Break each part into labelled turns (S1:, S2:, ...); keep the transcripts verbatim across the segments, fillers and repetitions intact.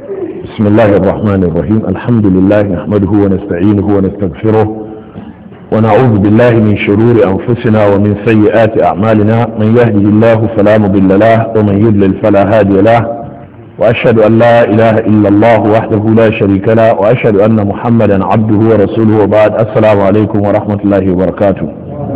S1: بسم الله الرحمن الرحيم. الحمد لله نحمده ونستعينه ونستغفره ونعوذ بالله من شرور أنفسنا ومن سيئات أعمالنا. من يهده الله فلا مضل له ومن يضلل فلا هادي له، وأشهد أن لا إله إلا الله وحده لا شريك له، وأشهد أن محمدا عبده ورسوله، وبعد. السلام عليكم ورحمة الله وبركاته.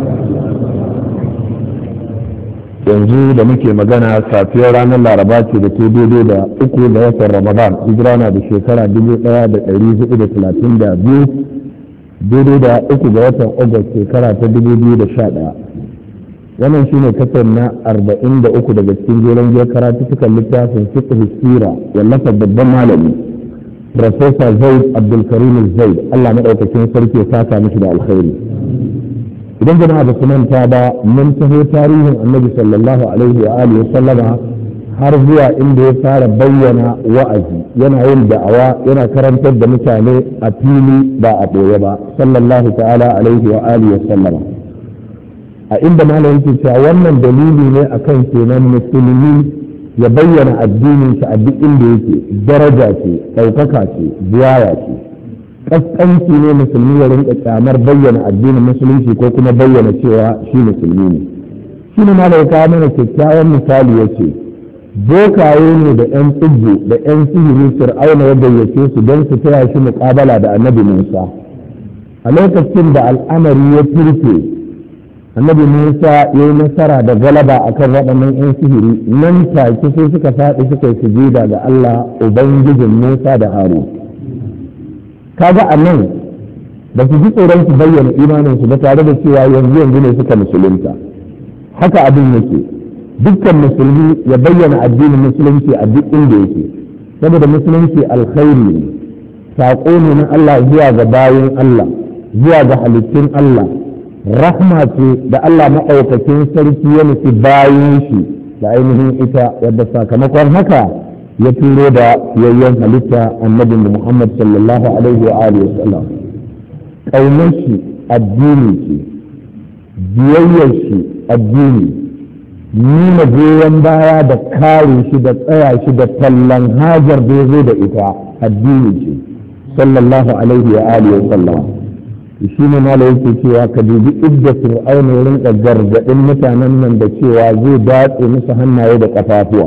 S1: yanzu da muke magana safiyar ranar laraba ce da ke daidai da uku da watan ramadan, hijira na da shekara dubu daya da dari hudu da talatin da biyu, daidai da uku ga watan agus shekara ta dubu biyu da sha daya. wannan shine kasar na arba'in da uku daga cikin jeren jiyar karatukan littafin fiqh sira wallafa babban malami professor zaid abdulkarim zaid, allah maɗaukakin sarki ya saka mishi da alkhairi. idan jama'a ba su manta ba, mun taho tarihin annabi sallallahu alaihi wa alihi sallama har zuwa inda ya fara bayyana wa'azi, yana yin da'awa, yana karantar da mutane a fili ba a ɓoye ba, sallallahu ta'ala alaihi wa alihi sallama. a inda malam yake cewa wannan dalili ne akan kenan musulmi ya bayyana addinin shi a duk inda yake, daraja ce, ɗaukaka ce, biyaya ce. kaskanci ne musulmi ya rinka kyamar bayyana addinin musulunci ko kuma bayyana cewa shi musulmi ne. shi ne ma da ya mana kyakkyawan misali ya ce bokaye ne da yan tsibbu da yan sihiri fir'auna ya gayyace su don su taya shi muƙabala da annabi musa. a lokacin da al'amari ya turke, annabi musa ya yi nasara da galaba akan waɗannan yan sihiri, nan take sai suka faɗi suka yi sujuda ga allah ubangijin musa da harun. kaga a nan ba su ji tsoron su bayyana imaninsu ba, tare da cewa yanzu yanzu ne suka musulunta. haka abin yake, dukkan musulmi ya bayyana addinin musulunci a duk inda yake, saboda musulunci alkhairi ne, saƙo ne na Allah zuwa ga bayan Allah, zuwa ga halittun Allah, rahma ce da Allah maɗaukakin sarki ya nufi bayan shi da ainihin ita, wadda sakamakon haka ya turo da yayyan halitta annabin Muhammad sallallahu alaihi wa alihi wa sallam. Ƙaunar shi addini ce, biyayyar shi addini, nuna goyon baya da kare shi da tsaya shi da tallan hajar da ya zo da ita addini ce, sallallahu alaihi wa alihi wa sallam. shi ne mala yake cewa ka dubi idda fir'auna ya rinka gargaɗin mutanen nan da cewa zai datse musu hannaye da ƙafafuwa,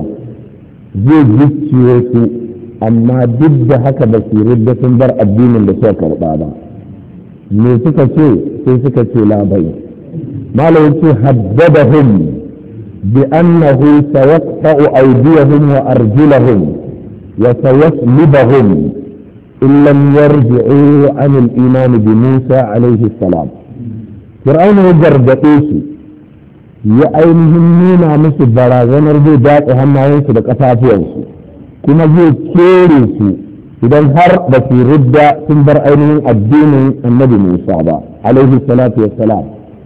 S1: zai gicciye su, amma duk da haka ba su ridda sun bar addinin da suka karɓa ba. me suka ce? sai suka ce labai. malam yace haddadahum bi annahu sayaqta'u aydiyahum wa arjulahum wa sayaslibahum in lam yarji'u an al-iman bi Musa alayhi salam. fir'auna ya gargaɗe su, ya ainihin nuna musu barazanar zai datse hannayensu da ƙafafuwansu, kuma zai kere su idan har da su ridda sun bar ainihin addinin annabi Musa ba alaihi salatu wassalam.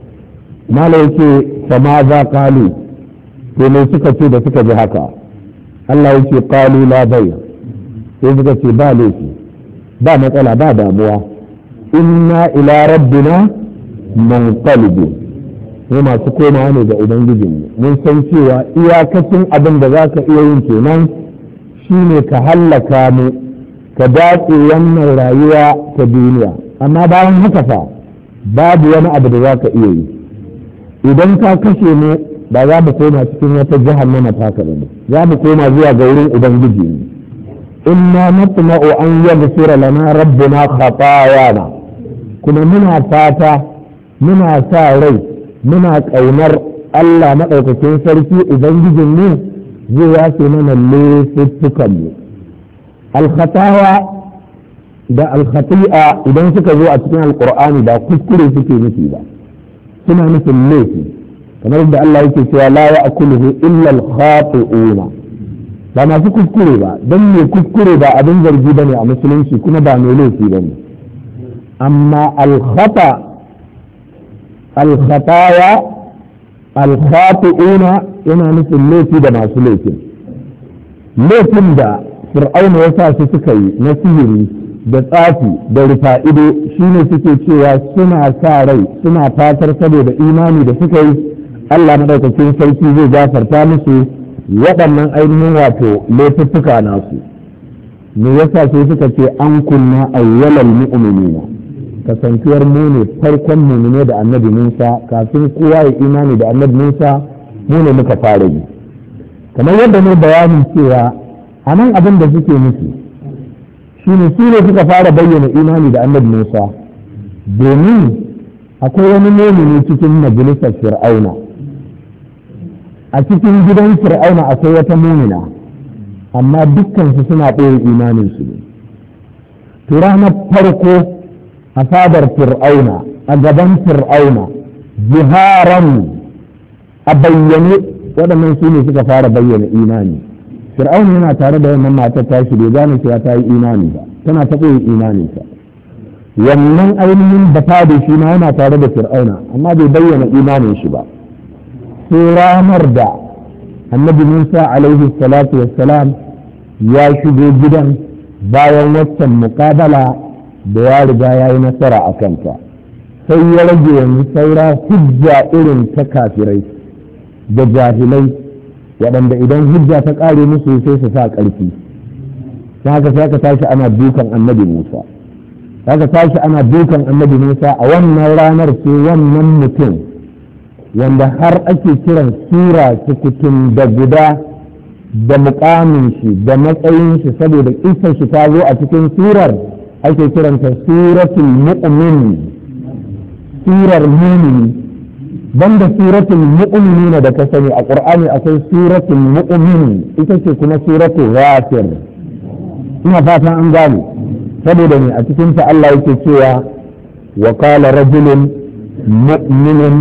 S1: mala yake fama za kalu, to ne suka ce da suka ji haka? Allah yake kalu la bai, sai suka ce ba laifi, ba matsala, ba damuwa, inna ila rabbina munqalibun, mu masu komawa ne ga ubangijinmu. mun san cewa iyakacin abin da za ka iya yin kenan shine ka hallaka mu, ka datse wannan rayuwa ta duniya, amma bayan haka fa babu wani abu da za ka iya yi. idan ka kashe mu ba za mu koma cikin wata jahannama taka ba ne, za mu koma zuwa ga wurin ubangiji ne. inna natma'u an yaghfira lana rabbuna khatayana, kuma muna fata, muna sa rai, muna ƙaunar Allah maɗaukakin sarki ubangijin mu zai yafe mana laifuffukan mu. alkhatawa da alkhati'a idan suka zo a cikin alqur'ani ba kuskure suke nufi ba, suna nufin laifi, kamar da Allah yake cewa la ya'kuluhu illa al-khati'una, ba masu kuskure ba, don mai kuskure ba abin zargi bane a musulunci, kuma ba mai laifi bane. amma alkhata alkhataya alkhati'una yana nufin laifi da masu laifin. laifin da fir'auna ya sa su suka yi na sihiri da tsafi da rufa'ido shine suke cewa suna sa rai, suna fatar saboda imani da suka yi Allah madaukakin sarki zai gafarta musu waɗannan ainihin wato laifuffuka nasu. me yasa sai suka ce an kunna awwalal mu'minina, kasancewar mu ne farkon mu'mine da annabi Musa, kafin kowa ya imani da annabi Musa mu ne muka fara yi. Kamar yadda ne bayanin cewa a nan abin da suke nufi shi ne su ne suka fara bayyana imani da annabi Musa, domin akwai wani mumini cikin majalisar Fir'auna, a cikin gidan Fir'auna akwai wata mumina, amma dukkansu suna ɓoye imaninsu ne. To ranar farko a fadar Fir'auna, a gaban Fir'auna, jiharan a bayyane, waɗannan su ne suka fara bayyana imani. Fir'auna yana tare da wannan matar tashi bai gane cewa ta yi imani ba, tana ta ɓoye imaninsa. Wannan ainihin da fadi shi ma yana tare da Fir'auna, amma bai bayyana imanin shi ba. Sai ranar da annabi Musa alaihi salatu wassalam ya shigo gidan bayan waccan muƙabala da ya riga ya yi nasara a kanta, sai ya rage yanzu saura hujja irin ta kafirai da jahilai waɗanda idan hujja ta ƙare musu sai su sa ƙarfi. ta haka sai ka tashi ana dukan annabi Musa haka tashi ana dukan annabi Musa a wannan ranar ce wannan mutum wanda har ake kiran sura sukutun da guda da muƙamin shi da matsayin shi saboda kisar shi ta zo a cikin surar, ake kiranta suratul mu'min, surar mumini. banda suratul mu'minina da ka sani a Qur'ani akwai suratul mu'min, ita ce kuma suratul ghafir. ina fatan an gane, saboda ne a cikin ta Allah yake cewa wa qala rajulun mu'minun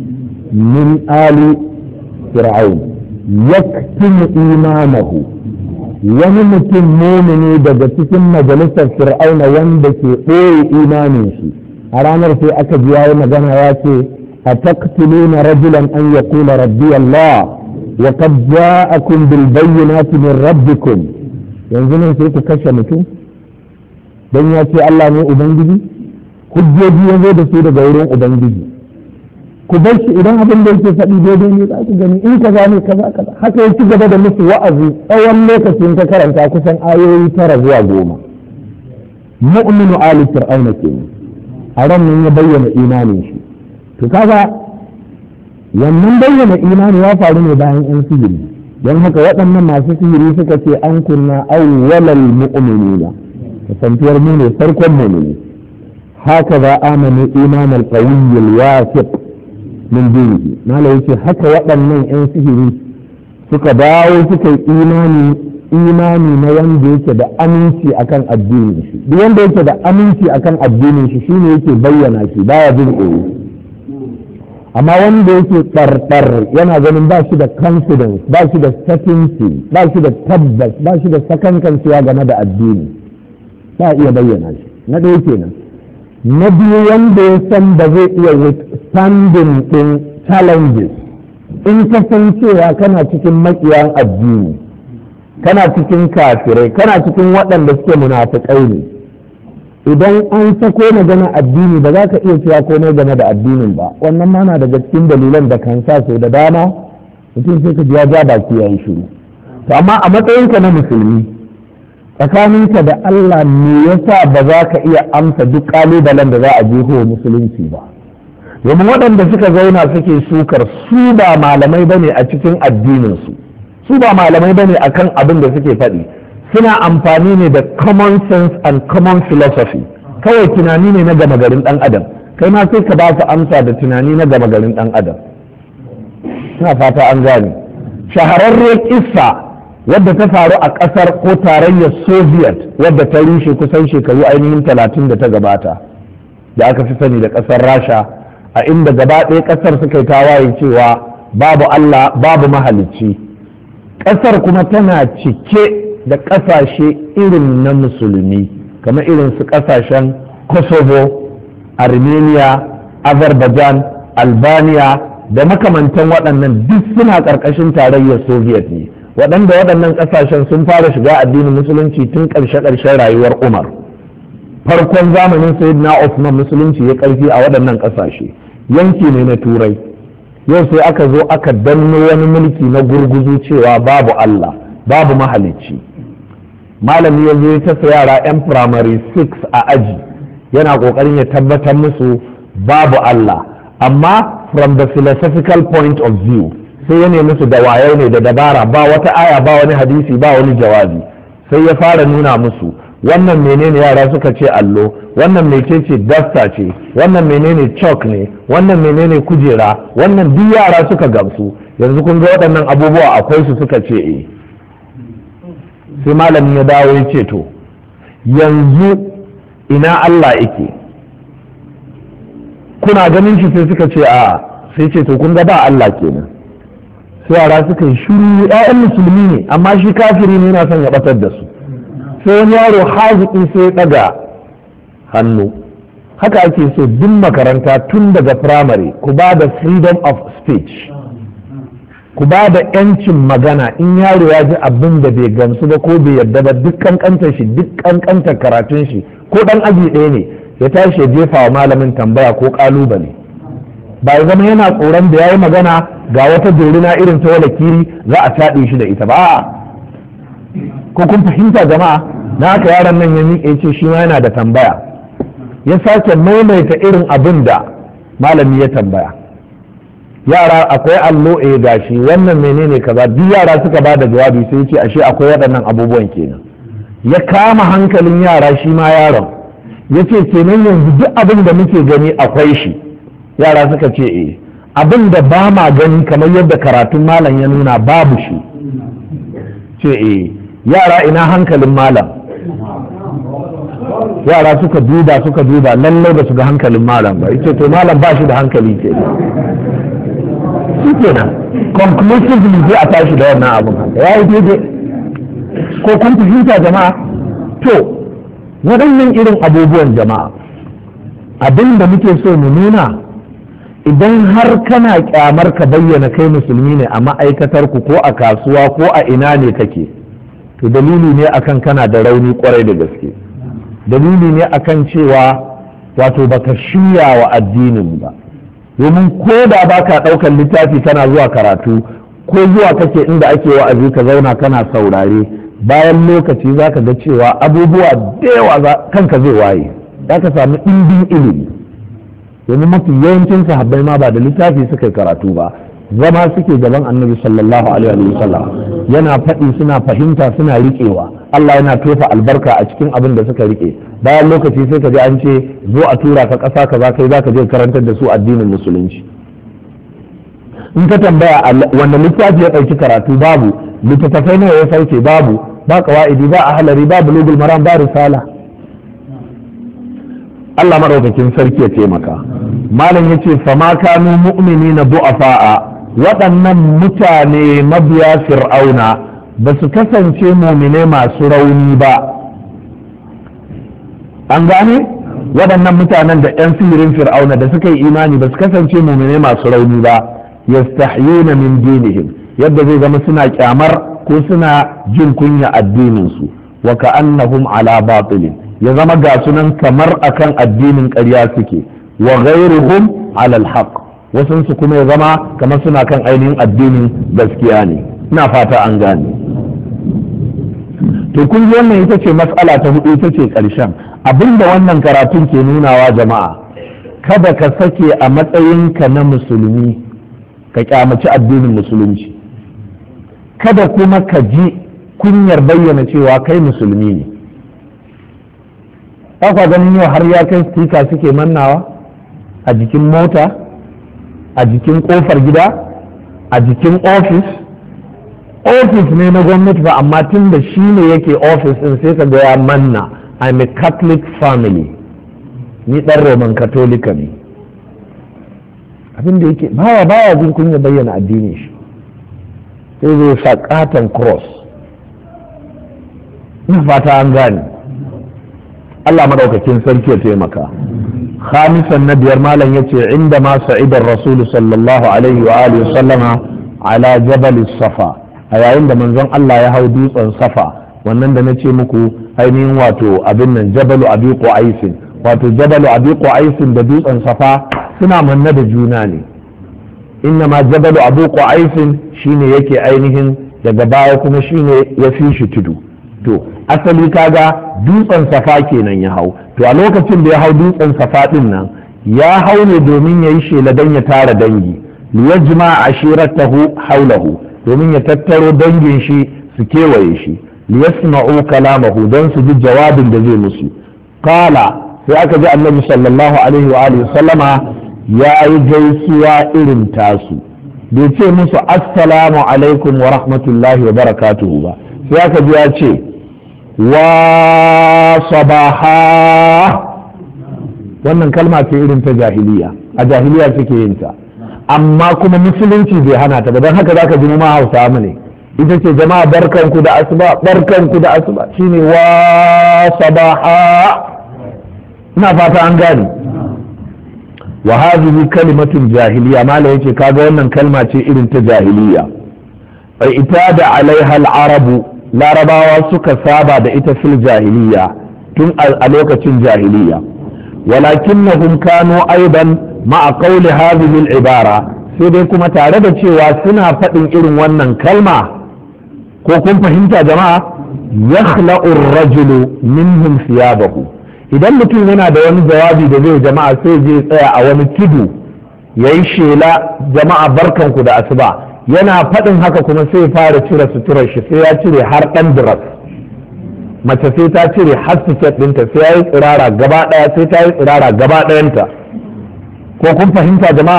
S1: min ali fir'aun yaktumu imanahu, wani mutum mumini daga cikin majalisar fir'auna wanda ke ɓoye imanin shi. a ranar sai aka ji yayi magana ya ce أتقتلون رجلا أن يقول ربي الله وقد جاءكم بالبينات من ربكم. yanzu nan sai ku kashe mutum don ya ce Allah ne Ubangiji, hujjoji ya zo da su daga wurin Ubangiji. Ku bar shi idan abin da yake faɗi daidai ne za ku gani, in kaza ne kaza kaza. Haka ya ci gaba da musu wa'azi tsawon lokacin ka karanta kusan ayoyi tara zuwa goma. Mu'minu ali fir'auna kenan, a ran nan ya bayyana imanin shi. To kaga wannan bayyana imani ya faru ne bayan yan sihiri, don haka waɗannan masu sihiri suka ce an kunna awwalal mu'minina, kasantuwar mu ne farkon mu'mini. haka za amanu iman al-qawiy al-wasiq min dinihi. mala yake haka waɗannan yan sihiri suka dawo suka yi imani imani na wanda yake da aminci akan addinin shi. duk wanda yake da aminci akan addinin shi shine yake bayyana shi, baya jin tsoro. amma wanda yake tsartsar yana ganin ba shi da confidence, ba shi da certainty, ba shi da tabbas, ba shi da sakankancewa game da addini, ba iya bayyana shi. na ɗaya kenan. na biyu wanda ya san ba zai iya withstanding ɗin challenges. in ka san cewa kana cikin maƙiyan addini, kana cikin kafirai, kana cikin waɗanda suke munafiƙai ne, idan an sako magana addini ba za ka iya cewa komai game da addinin ba. wannan ma na daga cikin dalilan da kan sa sau da dama mutum sai ka ji ya ja baki ya yi shiru. to amma a matsayinka na musulmi, tsakaninka da Allah me yasa ba za ka iya amsa duk kalubalen da za a jeho musulunci ba? domin waɗanda suka zauna suke sukar su ba malamai bane a cikin addininsu, su ba malamai bane akan abin da suke faɗi, suna amfani ne da common sense and common philosophy. kawai tunani ne na gama garin ɗan adam, kai ma sai ka ba su amsa da tunani na gama garin ɗan adam. ina fata an gane. shahararren kissa wadda ta faru a ƙasar ko tarayyar soviet wadda ta rushe kusan shekaru ainihin talatin da ta gabata, da aka fi sani da ƙasar rasha, a inda gaba ɗaya ƙasar suka yi tawaye cewa babu Allah babu mahalicci. ƙasar kuma tana cike da ƙasashe irin na musulmi, kamar irin su ƙasashen Kosovo, Armenia, Azerbaijan, Albania da makamantan waɗannan duk suna ƙarƙashin tarayyar Soviet ne, waɗanda waɗannan ƙasashen sun fara shiga addinin musulunci tun ƙarshe-ƙarshen rayuwar Umar. Farkon zamanin Sayyidina Usman musulunci ya ƙarfi a waɗannan ƙasashe, yanki ne na Turai. Yau sai aka zo aka danno wani mulki na gurguzu cewa babu Allah, babu mahalicci. malami ya zo ya tasa yara yan primary six a aji yana kokarin ya tabbatar musu babu Allah, amma from the philosophical point of view sai ya nemi su da wayo ne da dabara, ba wata aya ba wani hadisi ba wani jawabi, sai ya fara nuna musu wannan menene, yara suka ce allo, wannan mecece dasta ce, wannan menene chalk ne, wannan menene kujera, wannan duk yara suka gamsu. Yanzu kun ga waɗannan abubuwa akwai su, suka ce eh. sai malamin ya dawo ya ce to yanzu ina Allah yake, kuna ganin shi? Sai suka ce a. sai ce to kun ga ba Allah kenan. sai yara suka yi shiru, ƴaƴan musulmi ne amma shi kafiri ne, yana son ya batar da su. sai wani yaro haziki sai ya ɗaga hannu. haka ake so duk makaranta tun daga firamare ku ba da freedom of speech, ku ba da yancin magana. in yaro ya ji abin da bai gamsu ba ko bai yarda ba, duk kankantar shi duk kankantar karatun shi ko dan aji ɗaya ne, ya tashi ya jefa wa malamin tambaya ko kalubale. ba ya zama yana tsoron da ya yi magana ga wata dorina irin ta wala kiri za a taɗe shi da ita ba. ko kun fahimta jama'a? na haka yaron nan ya miƙe ce shi ma yana da tambaya, ya sake maimaita irin abin da malami ya tambaya. yara akwai allo eh gashi, wannan menene kaza, duk yara suka ba da jawabi. sai ce ashe akwai waɗannan abubuwan kenan. ya kama hankalin yara, shi ma yaron ya ce kenan yanzu duk abin da muke gani akwai shi. yara suka ce eh. abin da ba ma gani kamar yadda karatun malam ya nuna babu shi. ce eh. yara ina hankalin malam? yara suka duba suka duba lallai ba su ga hankalin malam ba. yace to malam ba shi da hankali ke. shi kenan conclusively zai a tashi da wannan abin haka ya yi daidai. ko kun fahimta jama'a? to waɗannan irin abubuwan jama'a, abin da muke so mu nuna, idan har kana kyamar ka bayyana kai musulmi ne a ma'aikatar ku ko a kasuwa ko a ina ne kake, to dalili ne akan kana da rauni kwarai da gaske. dalili ne akan cewa wato baka shirya wa addinin ba. domin ko da baka ɗaukar littafi kana zuwa karatu, ko zuwa kake inda ake wa'azi ka zauna kana saurare, bayan lokaci za ka ga cewa abubuwa da yawa kanka zai waye, za ka samu ɗimbin ilimi. domin mafi yawancin sahabbai ma ba da littafi suka karatu ba, zama suke gaban annabi sallallahu alaihi wa sallam, yana faɗi suna fahimta suna riƙewa. Allah yana tofa albarka a cikin abin da suka riƙe. bayan lokaci sai ka ji an ce zo a tura ka ƙasa kaza kai za ka je karantar da su addinin musulunci. in ka tambaya wanda littafi ya ɗauki karatu, babu. littattafai nawa ya sauke, babu. ba qawaidi ba ahlari ba bulugul maram ba risala. Allah madaukakin sarki ya taimaka. malam yace fama kanu mu'minina du'afa'a, waɗannan mutane mabiya fir'auna ba su kasance mumine masu rauni ba. an gane waɗannan mutanen da 'yan sihirin fir'auna da suka yi imani ba su kasance mumine masu rauni ba. yastahyuna min dinihim, yadda zai zama suna kyamar ko suna jin kunya addininsu. wa ka'annahum ala batilin, ya zama ga sunan kamar akan addinin ƙarya suke. wa ghairuhum ala alhaq, wasunsu kuma ya zama kamar suna kan ainihin addinin gaskiya ne. ina fata an gane. to kun ji wannan ita ce mas'ala ta hudu, ita ce ƙarshen abinda wannan karatun ke nunawa jama'a. kada ka sake a matsayinka na musulmi ka kyamaci addinin musulunci, kada kuma ka ji kunyar bayyana cewa kai musulmi ne. kwa ganin yau har ya kai stika suke mannawa a jikin mota, a jikin kofar gida, a jikin ofis. ofis ne na gwamnati ba, amma tun da shi ne yake ofis din sai ka ga ya manna I'm a Catholic family, ni dan Roman Katolika ne. abin da yake baya baya jin kunya bayyana addinin shi, sai zai sa katon cross. ina fata an gane. Allah madaukakin sarki ya taimaka. khamisan na biyar malam yace inda ma sa'idar rasul sallallahu alaihi wa alihi sallama ala jabal safa, a yayin da manzon Allah ya hau dutsen safa, wannan da nace muku ainihin wato abin nan jabalu abi qais, wato jabalu abi qais da dutsen safa suna manna da juna ne. inna ma jabalu abu qais shine yake ainihin daga baya kuma shine ya fi shi tudu, to asali kaga dutsen safa kenan ya hau, to a lokacin da ya hau dutsen safa din nan ya hau ne domin ya yi shela don ya tara dangi, liyajma ashiratahu haulahu, domin ya tattaro dangin shi su kewaye shi, liyasma'u kalamahu, don su ji jawabin da zai musu. Kala sai aka ji annabi sallallahu alaihi wa alihi sallama ya yi gaisuwa irin tasu, bai ce musu assalamu alaikum wa rahmatullahi wa barakatuhu ba, sai aka ji ya ce wa sabaha. Wannan kalma ce irin ta jahiliya, a jahiliya suke yin ta, amma kuma musulunci bai hana ta ba, don haka zaka ji mu ma Hausa mu ne, ita ce jama'a barkanku da asuba, barkanku da asuba, shine wa sabaha. ina fata an gane. wa hadhihi kalimatun jahiliya, mala yace kaga wannan kalma ce irin ta jahiliya. fa itada alaiha al-arabu, larabawa suka saba da ita fil jahiliya tun a lokacin jahiliya. walakinnahum kanu aidan ma'a qawli hadhihi al-ibara, sai dai kuma tare da cewa suna faɗin irin wannan kalma, ko kun fahimta jama'a, yakhla'u ar-rajulu minhum thiyabahu, idan mutum yana da wani jawabi da zai jama'a sai zai tsaya a wani tudu ya yi shela, jama'a barkanku da asuba, yana faɗin haka kuma sai fara cire suturar shi, sai ya cire har ɗan diras, mace sai ta cire har siket ɗinta, sai ya yi tsirara gaba ɗaya, sai ta yi tsirara gaba ɗayanta, ko kun fahimta jama'a.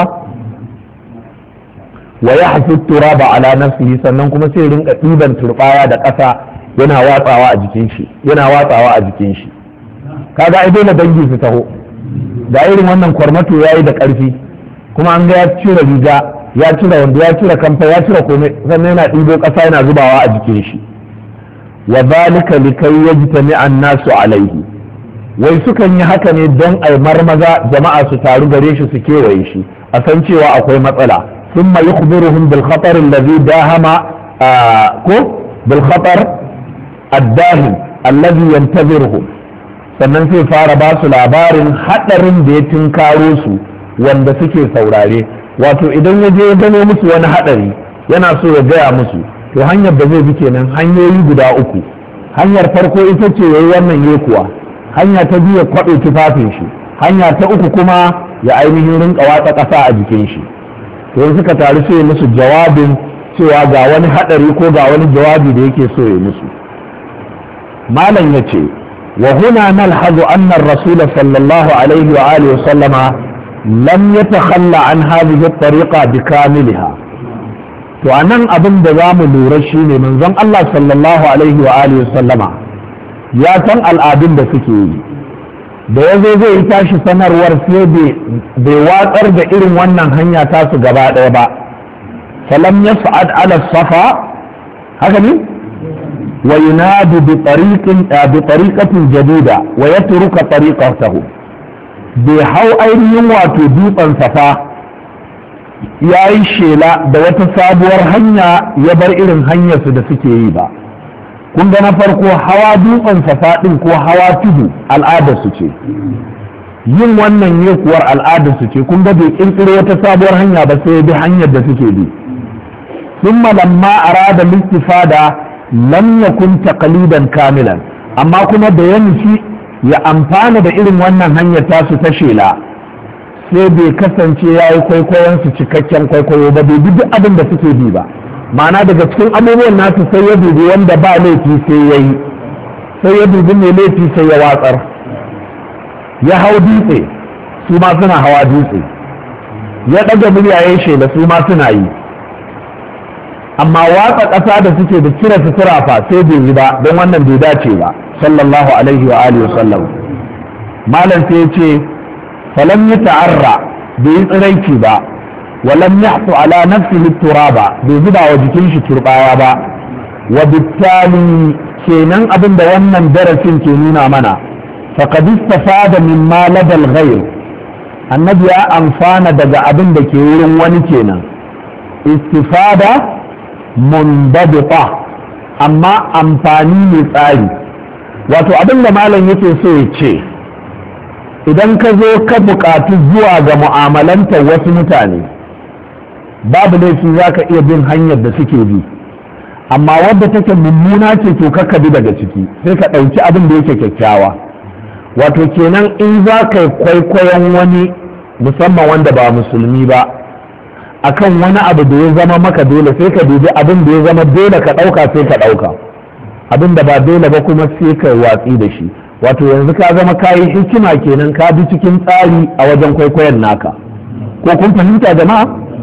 S1: wa ya hafi turaba ala nafsihi, sannan kuma sai rinka ɗiban turɓaya da ƙasa yana watsawa a jikin shi, yana watsawa a jikin shi. kaga ai dole dangi su taho, da irin wannan kwarmato yayi da ƙarfi, kuma an ga ya cire riga, ya cire wanda, ya cire kamfa, ya cire komai, sannan yana ɗibo ƙasa yana zubawa a jikin shi. wa zalika likai yajtami an-nasu alaihi, wai sukan yi haka ne don ai marmaza jama'a su taru gare shi su kewaye shi, a san cewa akwai matsala. thumma yukhbiruhum bil khatar alladhi dahama ko bil khatar ad-dahim alladhi yantaziruhum, sannan sai fara ba su labarin hadarin da ya tunkaro su wanda suke saurare. Wato idan ya je ya gano musu wani hadari yana so ya gaya musu, to hanyar da zai bi kenan hanyoyi guda uku. Hanyar farko ita ce yayi wannan yekuwa, hanya ta biyu ya kwaɗo tufafin shi, hanya ta uku kuma ya ainihin rinka watsa ƙasa a jikin shi. to suka taru sai musu jawabin cewa ga wani hadari ko ga wani jawabi da yake so ya musu. malam yace wa huna nalhazu anna ar-rasul sallallahu alaihi wa alihi wa sallama lam yatakhalla an hadhihi at-tariqa bikamilha. to anan abin da zamu lura shine manzon Allah sallallahu alaihi wa alihi wa sallama ya san al'adun da suke yi, da ya zo zai tashi sanarwar sai bai watsar da irin wannan hanya tasu gaba ɗaya ba. falam yas'ad ala safa, haka ne, wa yunadu bi tariqin bi tariqatin jadida wa yatruka tariqatahu, bai hau ainihin wato dutsen safa ya yi shela da wata sabuwar hanya ya bar irin hanyarsu da suke yi ba. kun ga na farko hawa dutsen safa ɗin ko hawa tudu al'adarsu ce, yin wannan yekuwar al'adarsu ce. kun ga bai ƙirƙiro wata sabuwar hanya ba sai bi hanyar da suke bi. ثم لما أراد الاستفادة لم يكن تقليدا كاملا، أما كنا بينشي ya amfana da irin wannan hanyar tasu ta shela sai bai kasance ya yi kwaikwayon su cikakken kwaikwayo ba, bai bi duk abin da suke bi ba. ma'ana daga cikin abubuwan nasu sai ya dubi wanda ba laifi sai ya yi, sai ya dubi mai laifi sai ya watsar. ya hau dutse su ma suna hawa dutse, ya ɗaga murya ya shela su ma suna yi. amma watsa ƙasa da suke da cire sutura fa sai bai yi ba, don wannan bai dace ba sallallahu alaihi wa alihi wa sallam. malam sai ya ce falam ya ta'arra, bai yi tsiraici ba, walam yahtu ala nafsihi turaba, bai zuba wa jikin shi turbaya ba. wa bittali kenan abin da wannan darasin ke nuna mana, faqad istafada mimma ladal ghayr, annabi ya amfana daga abin da ke wurin wani kenan. istifada mundabita, amma amfani mai tsari. wato abin da malam yake so ya ce, idan ka zo ka buƙatu zuwa ga mu'amalantar wasu mutane babu laifi za ka iya bin hanyar da suke bi, amma wadda take mummuna ce to kakka bi daga ciki sai ka ɗauki abin da yake kyakkyawa. Wato kenan in za ka yi kwaikwayon wani musamman wanda ba musulmi ba akan wani abu da ya zama maka dole sai ka dubi abin da ya zama dole ka ɗauka sai ka ɗauka, abin da ba dole ba kuma sai ka watsi da shi. Wato yanzu ka zama kayi hikima kenan, ka bi cikin tsari a wajen kwaikwayon naka. Ko kun fahimta jama'a?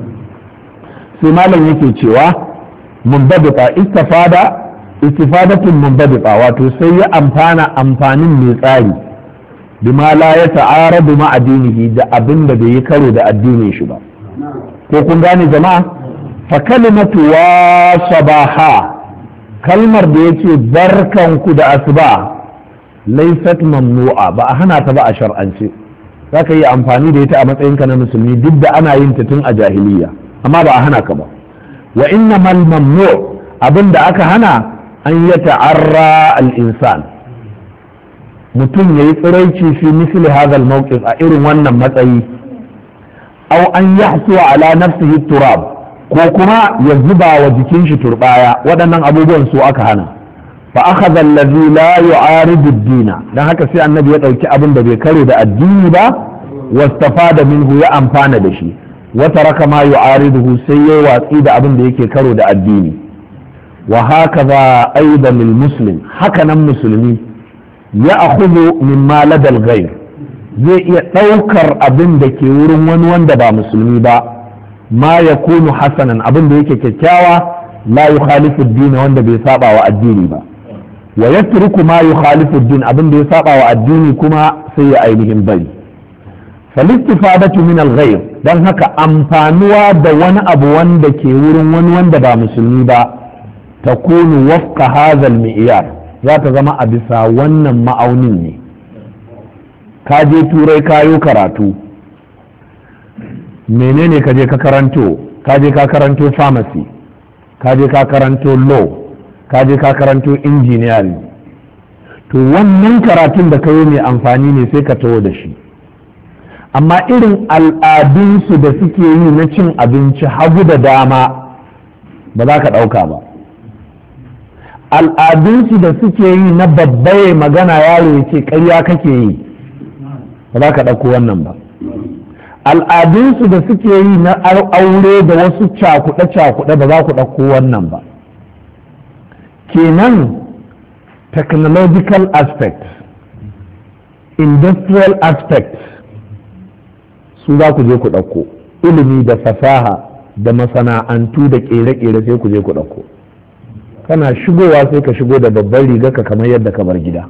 S1: Sai malam yake cewa munbadita istifada istifadatun munbadita, wato sai ya amfana amfanin mai tsari bima la ya ta'aradu ma addinihi, da abin da bai yi karo da addinin shi ba. Ko kun gane jama'a? Fa kalimatu wa sabaha, kalmar da yake barkanku da asuba, laysat mamnu'a, ba a hana ta ba a shar'ance. Za ka yi amfani da ita a matsayinka na musulmi duk da ana yin ta tun a jahiliya, amma ba a hana ka ba. Wa innamal mamnu' abin da aka hana an ya ta'arra al-insan, mutum ya yi tsiraici fi misli hadha al-mawqif, a irin wannan matsayi, aw an yahsu ala nafsihi turab, ko kuma ya zuba wa jikin shi turbaya. Waɗannan abubuwan su aka hana. fa akhadha allazi la yu'aridu ad-din, dan haka sai annabi ya dauki abin da bai kare da addini ba, wastafada minhu, ya amfana da shi, wa taraka ma yu'ariduhu, sai ya watsi da abin da yake karo da addini. wa hakaza aidan lil muslim, haka nan musulmi ya akhudhu mimma ladal ghayr, zai iya daukar abin da ke wurin wani wanda ba musulmi ba, ma yakunu hasanan, abin da yake kyakkyawa, la yukhalifu ad-din, wanda bai saba wa addini ba, wa yatruku ma yukhalifu ad-din, abin da ya saba wa addini kuma sai ya ainihin bari. falistifadatu min al-ghayr, dan haka amfanuwa da wani abu wanda ke wurin wani wanda ba musulmi ba, takunu wafqa hadha al-mi'yar, za ta zama a bisa wannan ma'aunin ne. ka je turai kayo karatu, menene ka je ka karanto? ka je ka karanto pharmacy, ka je ka karanto law, ka je ka karanto engineering. to wannan karatun da ka yi mai amfani ne sai ka taho da shi, amma irin al'adunsu da suke yi na cin abinci hagu da dama ba za ka ɗauka ba. Al'adunsu da suke yi na babbaye magana yaro ya ce ƙarya kake yi, ba za ka ɗauko wannan ba. Al'adunsu da suke yi na aure da wasu cakuɗe-cakuɗe ba za ku ɗauko wannan ba. Kenan technological aspect, industrial aspect, su za ku je ku ɗauko, ilimi da fasaha da masana'antu da ƙere-ƙere sai ku je ku ɗauko. Kana shigowa sai ka shigo da babban riga ka kamar yadda ka bar gida,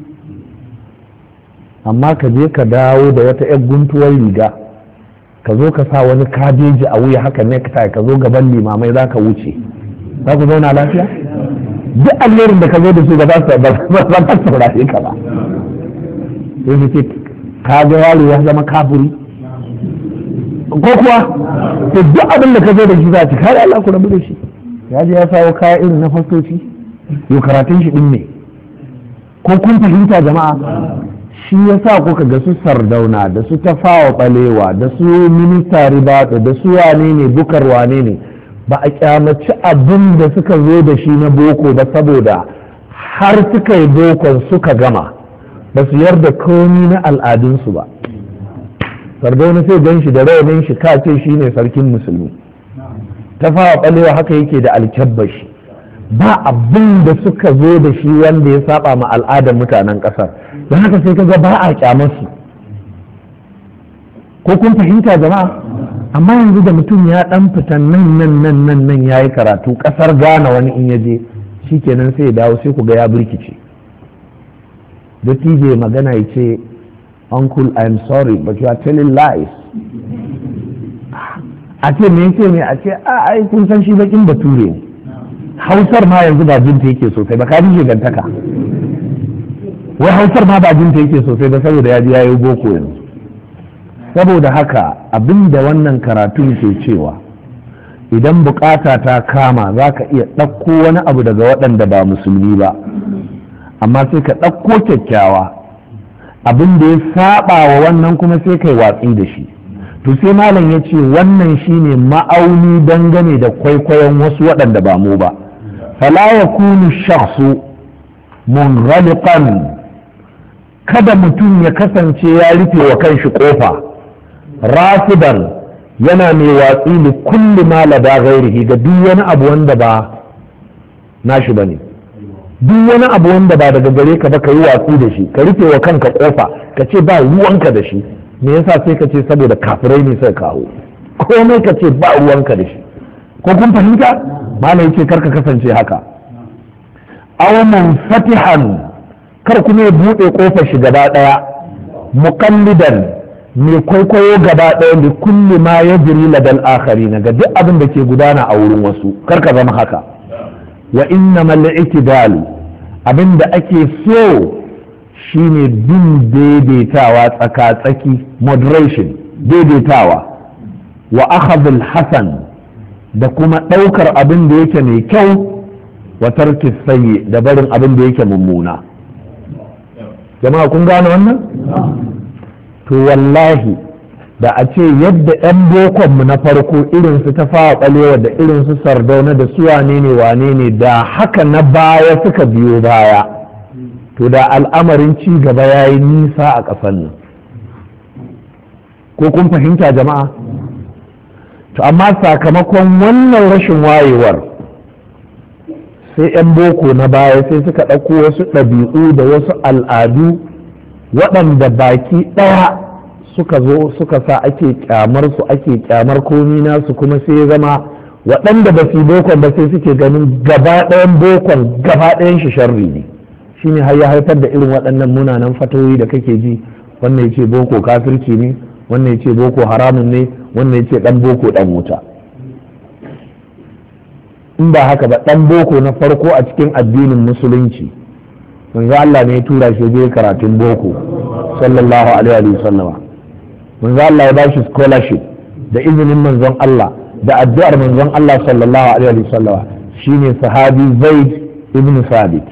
S1: amma ka je ka dawo da wata 'yar guntuwar riga, ka zo ka sa wani kabeji a wuya haka necktie, ka zo gaban limamai za ka wuce, za ku zauna lafiya? Duk alherin da ka zo da su ba za su saurare ka ba. sai su ce ka ga yaro ya zama kafiri ko kuwa to duk abin da ka zo da shi za ci kai Allah ku rabu da shi, ya je ya sawo kaya irin na fastoci, yau karatun shi din ne. Ko kun fahimta jama'a? Shi ya sa kuka ga su Sardauna da su Tafawa Balewa da su minista Ribado da su wane ne Bukar wane ne, ba a kyamaci abin da suka zo da shi na boko ba, saboda har suka yi bokon suka gama ba su yarda komi na al'adunsu ba. Sardauna sai gan shi da rawanin shi ka ce shi ne sarkin musulmi, Tafawa Balewa haka yake da alkyabbashi, ba abin da suka zo da shi wanda ya saba ma al'adar mutanen ƙasar, don haka sai kaga ba a kyamarsu. Ko kun fahimta jama'a? Amma yanzu da mutum ya dan fita nan nan nan nan nan ya yi karatu ƙasar Ghana, wani in ya je shi kenan sai ya dawo sai ku ga ya birkice. Dattijo magana ya ce, uncle I am sorry but you are telling lies. A ce me yake ne? A ce a ai kun san shi bakin bature ne, hausar ma yanzu ba jinta yake sosai ba, ka ji gantaka wai hausar ma ba jinta yake sosai ba saboda ya ji ya yi boko yanzu. Saboda haka abinda wannan karatun ke cewa idan bukata ta kama za ka iya ɗauko wani abu daga waɗanda ba musulmi ba, amma sai ka ɗauko kyakkyawa, abin da ya saba wa wannan kuma sai kai watsi da shi. To sai malam ya ce wannan shine ma'auni dangane da kwaikwayon wasu waɗanda ba mu ba. fala yakunu shakhsu munghaliqan, kada mutum ya kasance ya rufe wa kanshi kofa, rafidan yana mai watsi da kulli ma lada ghairihi ga duk wani abu wanda ba nashi bane, duk wani abu wanda ba daga gare ka ba ka yi watsi da shi, ka rufe wa kanka kofa ka ce ba ruwanka da shi. Me yasa sai ka ce saboda kafirai ne sai kawo komai ka ce ba ruwanka da shi? ko kun fahimta? malam yake karka kasance haka. aw munfatihan, kar kuma ya buɗe ƙofar shi gaba ɗaya, muqallidan mai kwaikwayo gaba ɗaya da kulli ma ya jiri ladal akhari ga duk abin da ke gudana a wurin wasu, kar ka zama haka. wa innamal i'tidalu, abin da ake so shine bin daidaitawa tsaka-tsaki, moderation, daidaitawa, wa akhadhul hasan, da kuma ɗaukar abin da yake mai kyau, wa tarki sayyi, da barin abin da yake mummuna. jama'a kun gane wannan? to wallahi da a ce yadda 'yan bokonmu na farko irin su ta fawa ɓalewa da irin su sardauna da su wane ne wane ne da haka na baya suka biyo baya, to da al'amarin ci gaba ya yi nisa a ƙasar nan. ko kun fahimta jama'a? to amma sakamakon wannan rashin wayewar sai 'yan boko na baya sai suka ɗauko wasu ɗabi'u da wasu al'adu waɗanda baki ɗaya suka zo suka sa ake kyamar su, ake kyamar komi nasu, kuma sai ya zama waɗanda ba su bokon ba sai suke ganin gaba ɗayan bokon gaba ɗayan shi sharri ne. shine har ya haifar da irin waɗannan munanan fatoyi da kake ji, wannan ya ce boko kafirci ne, wannan ya ce boko haramun ne, wannan ya ce ɗan boko ɗan wuta. in ba haka ba ɗan boko na farko a cikin addinin musulunci manzo Allah ne ya tura shi je karatun boko sallallahu alaihi wa sallama. manzo Allah ya ba shi scholarship da izinin manzon Allah da addu'ar manzon Allah sallallahu alaihi wa sallama, shine sahabi Zaid ibn Thabit.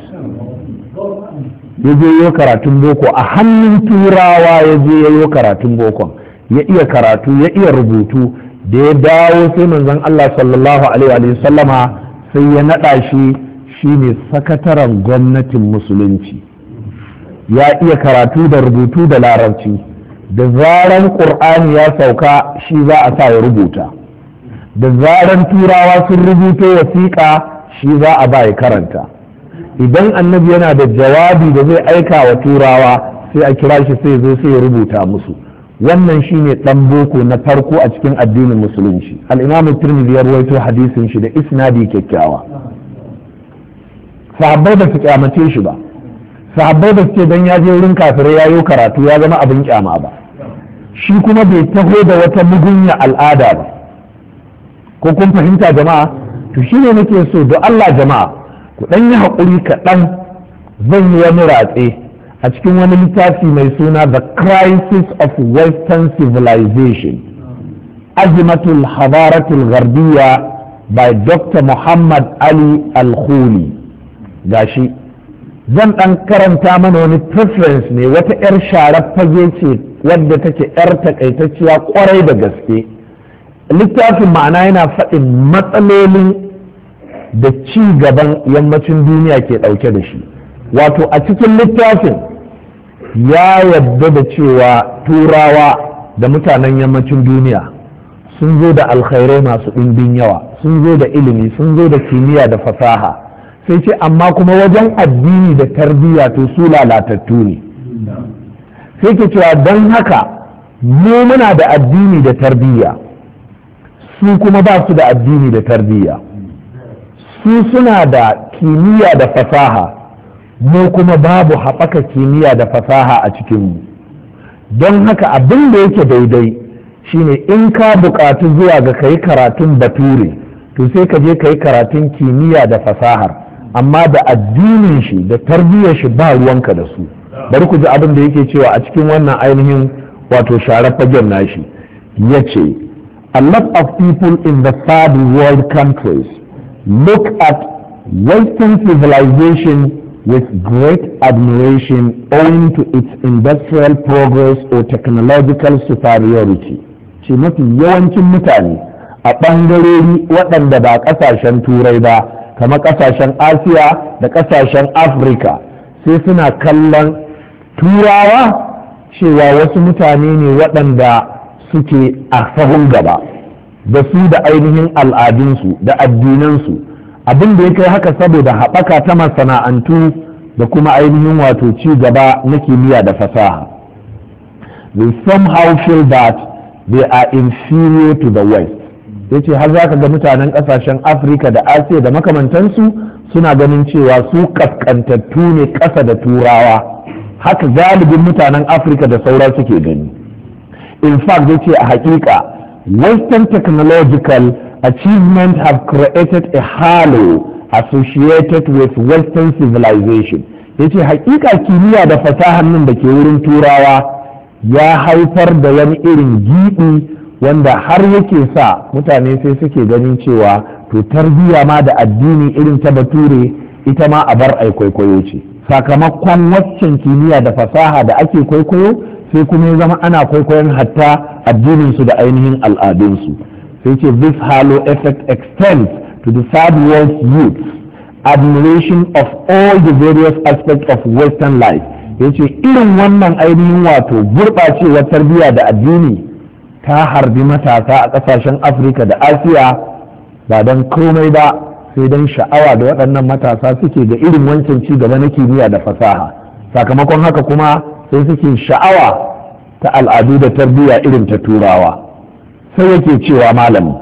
S1: ya je yi karatun boko a hannun turawa, ya je yi karatun bokon, ya iya karatu ya iya rubutu. da ya dawo sai manzon Allah sallallahu alaihi wa sallama sai ya naɗa shi shine sakataren gwamnatin musulunci. ya iya karatu da rubutu da larabci, da zaran ƙur'ani ya sauka shi za a sa ya rubuta, da zaran turawa sun rubuto wasiƙa shi za a ba ya karanta. idan annabi yana da jawabi da zai aika wa turawa sai a kira shi sai zo sai ya rubuta musu. wannan shine dan boko na farko a cikin addinin musulunci. al-imam tirmidhi ya rawaito hadisin shi da isnadi kyakkyawa. sahabbai ba su kyamace shi ba, sahabbai ba su ce dan ya je wurin kafirai ya yi karatu ya zama abin kyama ba, shi kuma bai taho da wata mugunya al'ada ba. ko kun fahimta jama'a? to shine nake so da Allah jama'a ku dan yi haƙuri kaɗan, zan yi wani ratse a cikin wani littafi mai suna The Crisis of Western Civilization, Azimatul Hadaratul Gharbiya by Doctor Muhammad Ali Al-Khuli. gashi zan ɗan karanta mana wani preference ne, wata 'yar sharar fage ce wadda take 'yar takaitacciya kwarai da gaske. littafin ma'ana yana faɗin matsalolin da ci gaban yammacin duniya ke ɗauke da shi. wato a cikin littafin ya yadda da cewa turawa da mutanen yammacin duniya sun zo da alkhairai masu ɗimbin yawa, sun zo da ilimi, sun zo da kimiyya da fasaha, sai ce amma kuma wajen addini da tarbiyya to su lalatattu ne. sai ke cewa don haka mu muna da addini da tarbiyya, su kuma ba su da addini da tarbiyya. su suna da kimiyya da fasaha, mu kuma babu haɓaka kimiyya da fasaha a cikinmu. don haka abin da yake daidai shine in ka buƙatu zuwa ga kai karatun bature to sai ka je ka yi karatun kimiyya da fasahar, amma da addinin shi da tarbiyyar shi ba ruwanka da su. bari ku ji abin da yake cewa a cikin wannan ainihin wato sharar fagen nashi. ya ce a lot of people in the third world countries look at Western civilization with great admiration owing to its industrial progress or technological superiority. ce mafi yawancin mutane a ɓangarori waɗanda ba ƙasashen turai ba kamar ƙasashen asiya da ƙasashen afirka sai suna kallon turawa cewa wasu mutane ne waɗanda suke a sahun gaba da su da ainihin al'adunsu da addinansu, abin da ya kai haka saboda haɓaka ta masana'antu da kuma ainihin wato ci gaba na kimiyya da fasaha. They somehow feel that they are inferior to the West. Yace har za ka ga mutanen ƙasashen Afirka da Asiya da makamantansu suna ganin cewa su kaskantattu ne ƙasa da turawa, haka galibin mutanen Afirka da saura suke gani. In fact, yace a hakika Western technological achievement have created a halo associated with Western civilization. Yace hakika kimiyya da fasahar nan da ke wurin turawa ya haifar da wani irin giɓi wanda har yake sa mutane sai suke ganin cewa to tarbiyya ma da addini irin ta bature ita ma a bar ai kwaikwayo ce, sakamakon waccan kimiyya da fasaha da ake kwaikwayo sai kuma ya zama ana kwaikwayon hatta addininsu da ainihin al'adunsu. Sai ce this halo effect extends to the third world's youth admiration of all the various aspects of Western life. Yace irin wannan ainihin wato gurɓacewar tarbiyya da addini ta harbi matasa a ƙasashen Afirka da Asiya ba don komai ba sai don sha'awa da waɗannan matasa suke ga irin wancan ci gaba na kimiyya da fasaha, sakamakon haka kuma sai suke sha'awa ta al'adu da tarbiyya irin ta turawa. Sai yake cewa malami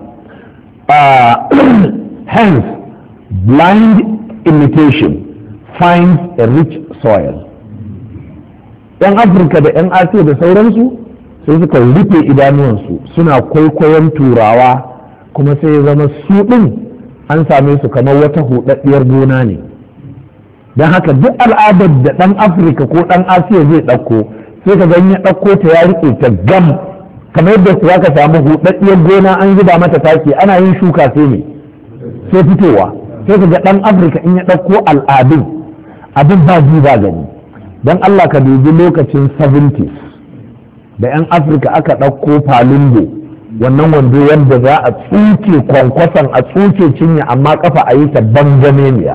S1: hence blind imitation finds a rich soil. yan Afirka da yan Asiya da sauransu sai suka rufe idanuwansu suna kwaikwayon turawa, kuma sai ya zama su ɗin an same su kamar wata hudaddiyar gona ne. don haka duk al'adar da ɗan Afirka ko ɗan Asiya zai ɗauko sai ka gani ya ɗauko ta ya riƙe ta gam, kamar yadda su ka samu hudaddiyar gona an zuba mata taki ana yin shuka sai ne sai fitowa, sai ka ga ɗan Afirka in ya ɗauko al'adun abin ba ji ba gani. don Allah ka dubi lokacin seventies da 'yan Afirka aka ɗauko falungo, wannan wando yadda za a tsuke kwankwason a tsuke cinya amma kafa a yi ta bangameniya,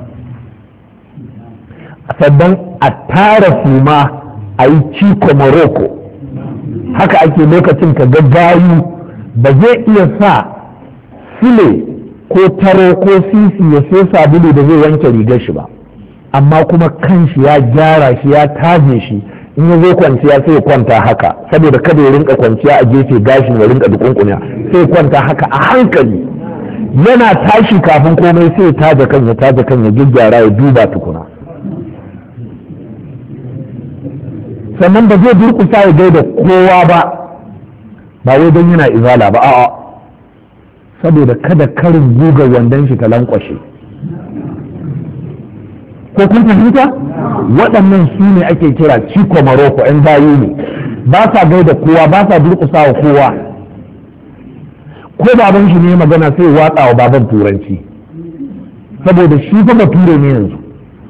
S1: sannan a tara suma a yi ciko Morocco. haka ake lokacin ka ga gayu ba zai iya sa sile ko taro ko sisi ya sai sabulu da zai wanke rigar shi ba, amma kuma kanshi ya gyara shi ya taje shi, in ya zo kwanciya sai ya kwanta haka saboda kada ya rinka kwanciya a gefe gashin ya rinka dukunkuna, sai ya kwanta haka a hankali yana tashi kafin komai sai ya taje kan ya taje kan ya gyaggyara ya duba tukuna, sannan ba zai durkusa ya gaida kowa ba ba wai don yana izala ba, a'a saboda kada karin guga wandon shi ta lankwashe. ko kun fahimta? waɗannan su ne ake kira ciko Morocco, 'yan bayi ne, ba sa gaida kowa, ba sa durƙusa wa kowa. ko baban shi ne magana sai watsa wa baban turanci saboda shi fa bature ne yanzu.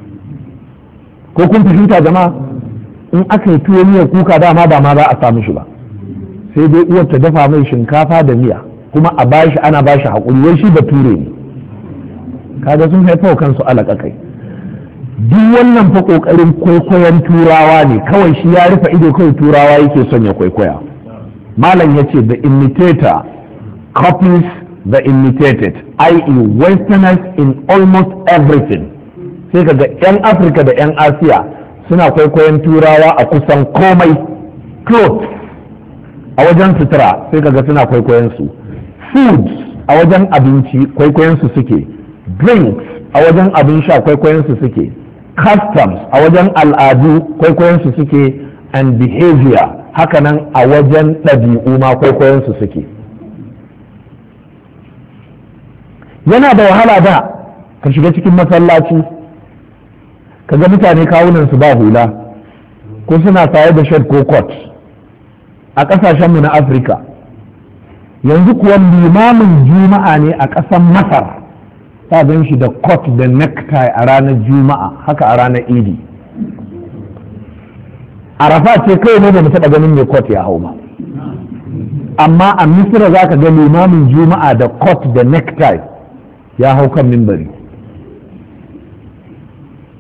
S1: ko kun fahimta jama'a? in aka yi tuwo miyar kuka dama ba ma za a samu shi ba, sai dai uwar ta dafa mai shinkafa da miya kuma a bashi ana bashi haƙuri, wai shi bature ne. kaga sun haifa kansu alaƙa kai. duk wannan fa kokarin kwaikwayon turawa ne kawai, shi ya rufe ido kawai turawa yake son ya kwaikwaya. malam ya ce the imitator copies the imitated, that is westerners in almost everything. sai kaga yan Afirka da yan Asiya suna kwaikwayon turawa a kusan komai. clothes a wajen sutura sai kaga suna kwaikwayon su, foods a wajen abinci kwaikwayon su suke, drinks a wajen abin sha kwaikwayon su suke, customs a wajen al'adu kwaikwayon su suke, and behavior hakanan a wajen ɗabi'u ma kwaikwayon su suke. yana da wahala da ka shiga cikin masallaci ka ga mutane kawunan su ba hula ko suna saye da shirt ko coat a ƙasashenmu na Afirka. yanzu kuwa limamin juma'a ne a ƙasar Masar ta gan shi da coat da necktie a ranar juma'a, haka a ranar idi. arafa ce kawai ne da mu taɓa ganin mai coat ya hau ba, amma a misira za ka ga limamin juma'a da coat da necktie ya hau kan mimbari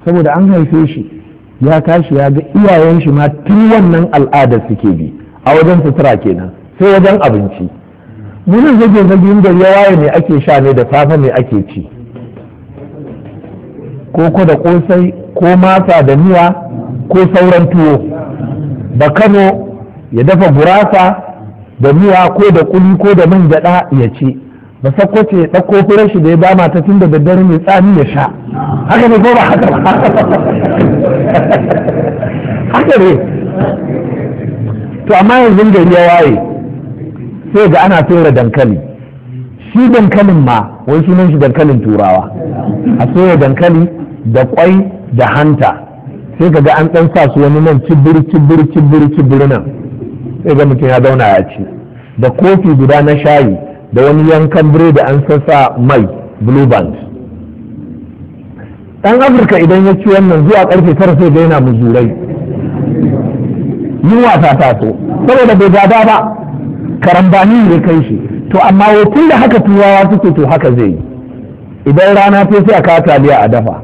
S1: saboda an haife shi ya tashi ya ga iyayen shi ma tun wannan al'adar suke bi a wajen sutura kenan, sai wajen abinci. munin zage zage da ya waye ne ake sha ne da safe ne ake ci, koko da kosai ko masa da miya ko sauran tuwo. da Kano ya dafa gurasa da miya ko da kuli ko da man gyaɗa ya ci, ba sakwace ya ɗauko furar shi da ya dama ta tun da daddare mai tsami ya sha. Haka ne ko ba haka ba? Haka ne. To amma yanzu gari ya waye sai ga ana soya dankali. Shi dankalin ma wai sunan shi dankalin turawa, a soya dankali da kwai da hanta, sai ga an ɗan sa su wani nan cibiri cibiri cibiri cibiri nan, sai ga mutum ya zauna ya ci, da kofi guda na shayi da wani yankan biredi an sassa mai blue band. ɗan Afirka idan ya ci wannan zuwa karfe tara sai ga yana muzurai, yin wasa ta so saboda bai gada ba, karambani ne kai shi. To amma tun da haka turawa suke to haka zai yi, idan rana ta sai a kawo taliya a dafa,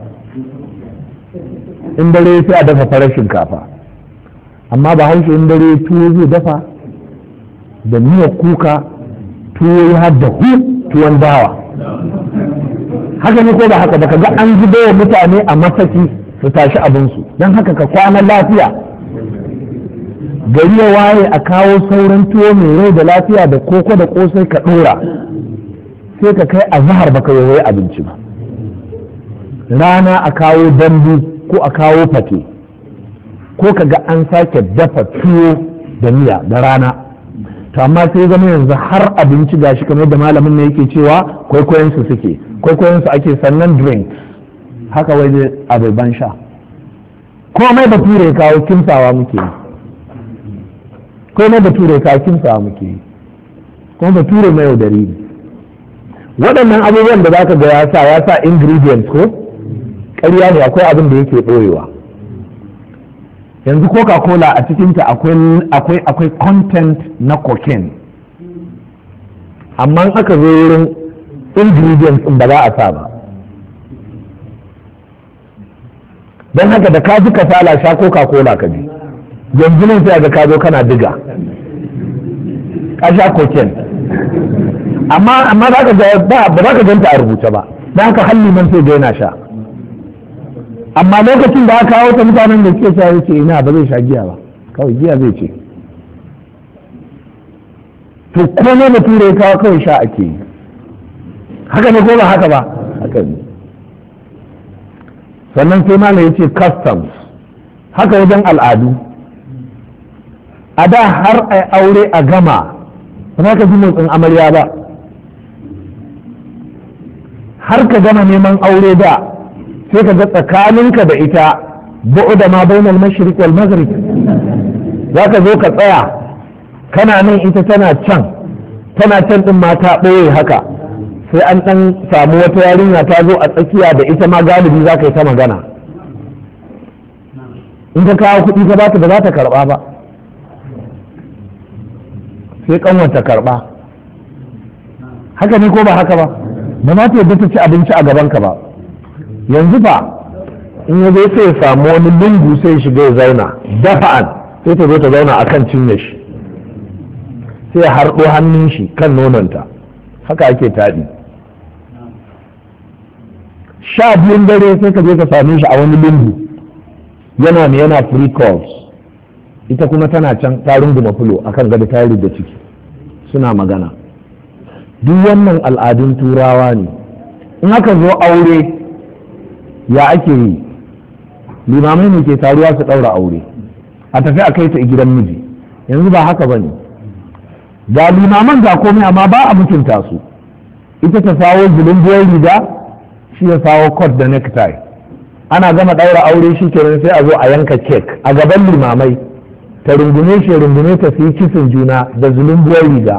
S1: in dare sai a dafa farar shinkafa. Amma ba haushe in dare tuwo zai dafa da miyar kuka, tuwo ya da hu tuwon dawa. Haka ne ko ba haka ba, ka ga an zuba wa mutane a masaki su tashi abinsu, don haka ka kwana lafiya. Gari ya waye a kawo sauran tuwo mai rai da lafiya da koko da kosai ka ɗora, sai ka kai a zahar baka yi abinci ba. Rana a kawo dambu ko a kawo fate, ko ka ga an sake dafa tuwo da miya da rana. To amma sai zama yanzu har abinci gashi kamar da malamin ne yake cewa kwaikwayon su suke, kwaikwayon su ake, sannan drink haka wai abubuwan sha. Komai bature ya kawo kimsawa muke yi, komai bature ya kawo kimsawa muke yi, kuma bature mai yaudari ne. Waɗannan abubuwan da zaka ga ya sa ya sa ingredients ko ƙarya ne, akwai abin da yake ɓoyewa. Yanzu coca cola a cikinta akwai akwai content na cocaine, amma aka zo wurin ingredients ɗin ba za a sa ba. Don haka da ka ji kasala sha coca cola ka ji, yanzu nan sai ga ka zo kana diga ka sha cocaine, amma amma za ka ga ba za ka ganta a rubuce ba, don haka halli man sai ga yana sha. Amma lokacin da aka kawo ta mutanen da suke sha yake ina ba zai sha giya ba, kawai giya zai ce. To komai da ture kawo kawai sha ake yi. Haka ne ko ba haka ba? Haka ne. Sannan sai malam yace customs, haka wajen al'adu. A da har a aure a gama ba za ka ji motsin amarya ba, har ka gama neman aure da sai ka ga tsakaninka da ita bu'u da ma bainal mashriq wal maghrib, za ka zo ka tsaya kana nan ita tana can, tana can din ma ta ɓoye haka, sai an ɗan samu wata yarinya ta zo a tsakiya da ita ma galibi za ka yi ta magana. In ka kawo kuɗi ka bata ba za ta karɓa ba, sai kanwata karɓa. Haka ne ko ba haka ba? Ba za ta yadda ta ci abinci a gabanka ba. Yanzu fa in ya zai sai ya samu wani lungu sai shiga ya zauna dafa'an, sai ta zo ta zauna a kan cinye shi, sai ya harɗo hannun shi kan nononta. Haka ake taɗi. Sha biyun dare sai ka je ka same shi a wani lungu yana ne yana free calls, ita kuma tana can ta runguma fulo akan gado ta da ciki suna magana. Duk wannan al'adun turawa ne. In aka zo aure ya ake yi, limamai ne ke taruwa su ɗaura aure a tafi a kai ta gidan miji. Yanzu ba haka ba ne, ga limaman ga komai amma ba a mutunta su. Ita ta sawo zulumbuwar riga, shi ya sawo coat da necktie. Ana gama ɗaura aure shi kenan sai a zo a yanka kek a gaban limamai, ta rungume shi rungume ta fi kisin juna da zulumbuwar riga.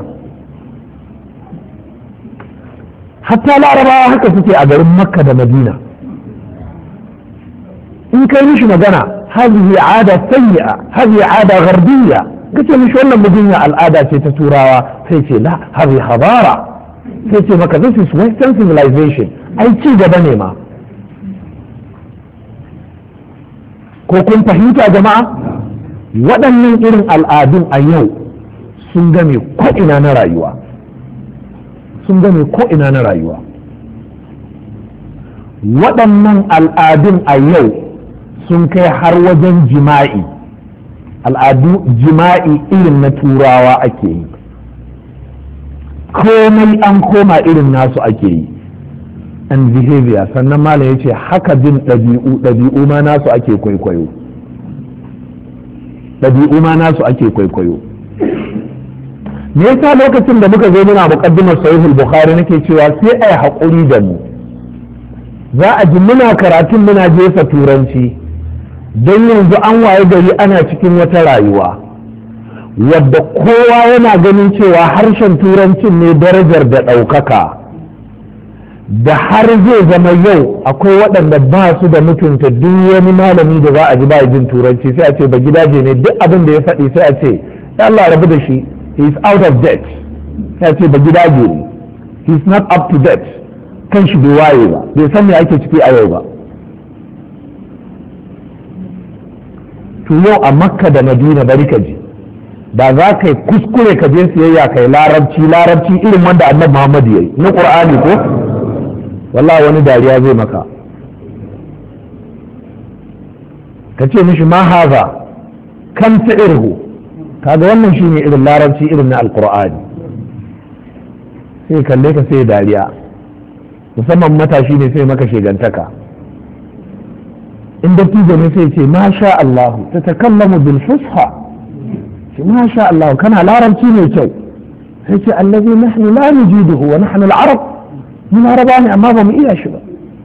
S1: Hatta larabawa haka suke a garin Makka da Madina. In kai mishi magana hazihi ada sayyi'a, hazihi ada gharbiyya, kace mishi wannan mujinya al'ada ce ta turawa, sai ce la hazihi hadara, sai ce maka this is western civilization, ai ci gaba ne ma. ko kun fahimta jama'a? Waɗannan irin al'adun a yau sun game ko'ina na rayuwa sun game ko'ina na rayuwa waɗannan al'adun a yau sun kai har wajen jima'i, al'adu jima'i irin na turawa ake yi, komai an koma irin nasu ake yi, and behavior. Sannan malam ya ce haka bin ɗabi'u ɗabi'u ma nasu ake kwaikwayo ɗabi'u ma nasu ake kwaikwayo me yasa lokacin da muka zo muna muqaddimar sahihul bukhari nake cewa sai ai haƙuri da mu, za a ji muna karatun muna jefa turanci don yanzu an waye gari ana cikin wata rayuwa wadda kowa yana ganin cewa harshen turancin ne darajar da ɗaukaka, da har zai zama yau akwai waɗanda ba su da mutunta duk wani malami da za a ji ba jin turanci sai a ce ba gidaje ne, duk abin da ya faɗi sai a ce Allah rabu da shi, he is out of date, sai a ce ba gidaje ne, he is not up to date, kan shi bai waye ba, bai san me ake ciki a yau ba. To yau a Makka da Madina bari ka ji, da za ka yi kuskure ka je siyayya kai larabci larabci irin wanda Annabi Muhammad yayi na Qur'ani ko wallahi wani dariya zai maka, ka ce mishi ma haza kan ta irhu, kaga wannan shine irin larabci irin na alqur'ani, sai kalle ka sai dariya, musamman matashi ne sai maka shegantaka. in dattijo ne sai ce ma sha Allah ta takallamu bil fusha, ce ma sha Allah kana larabci mai kyau, sai ce allazi nahnu la nujiduhu wa nahnu al-arab, mu laraba ne amma ba mu iya shi ba.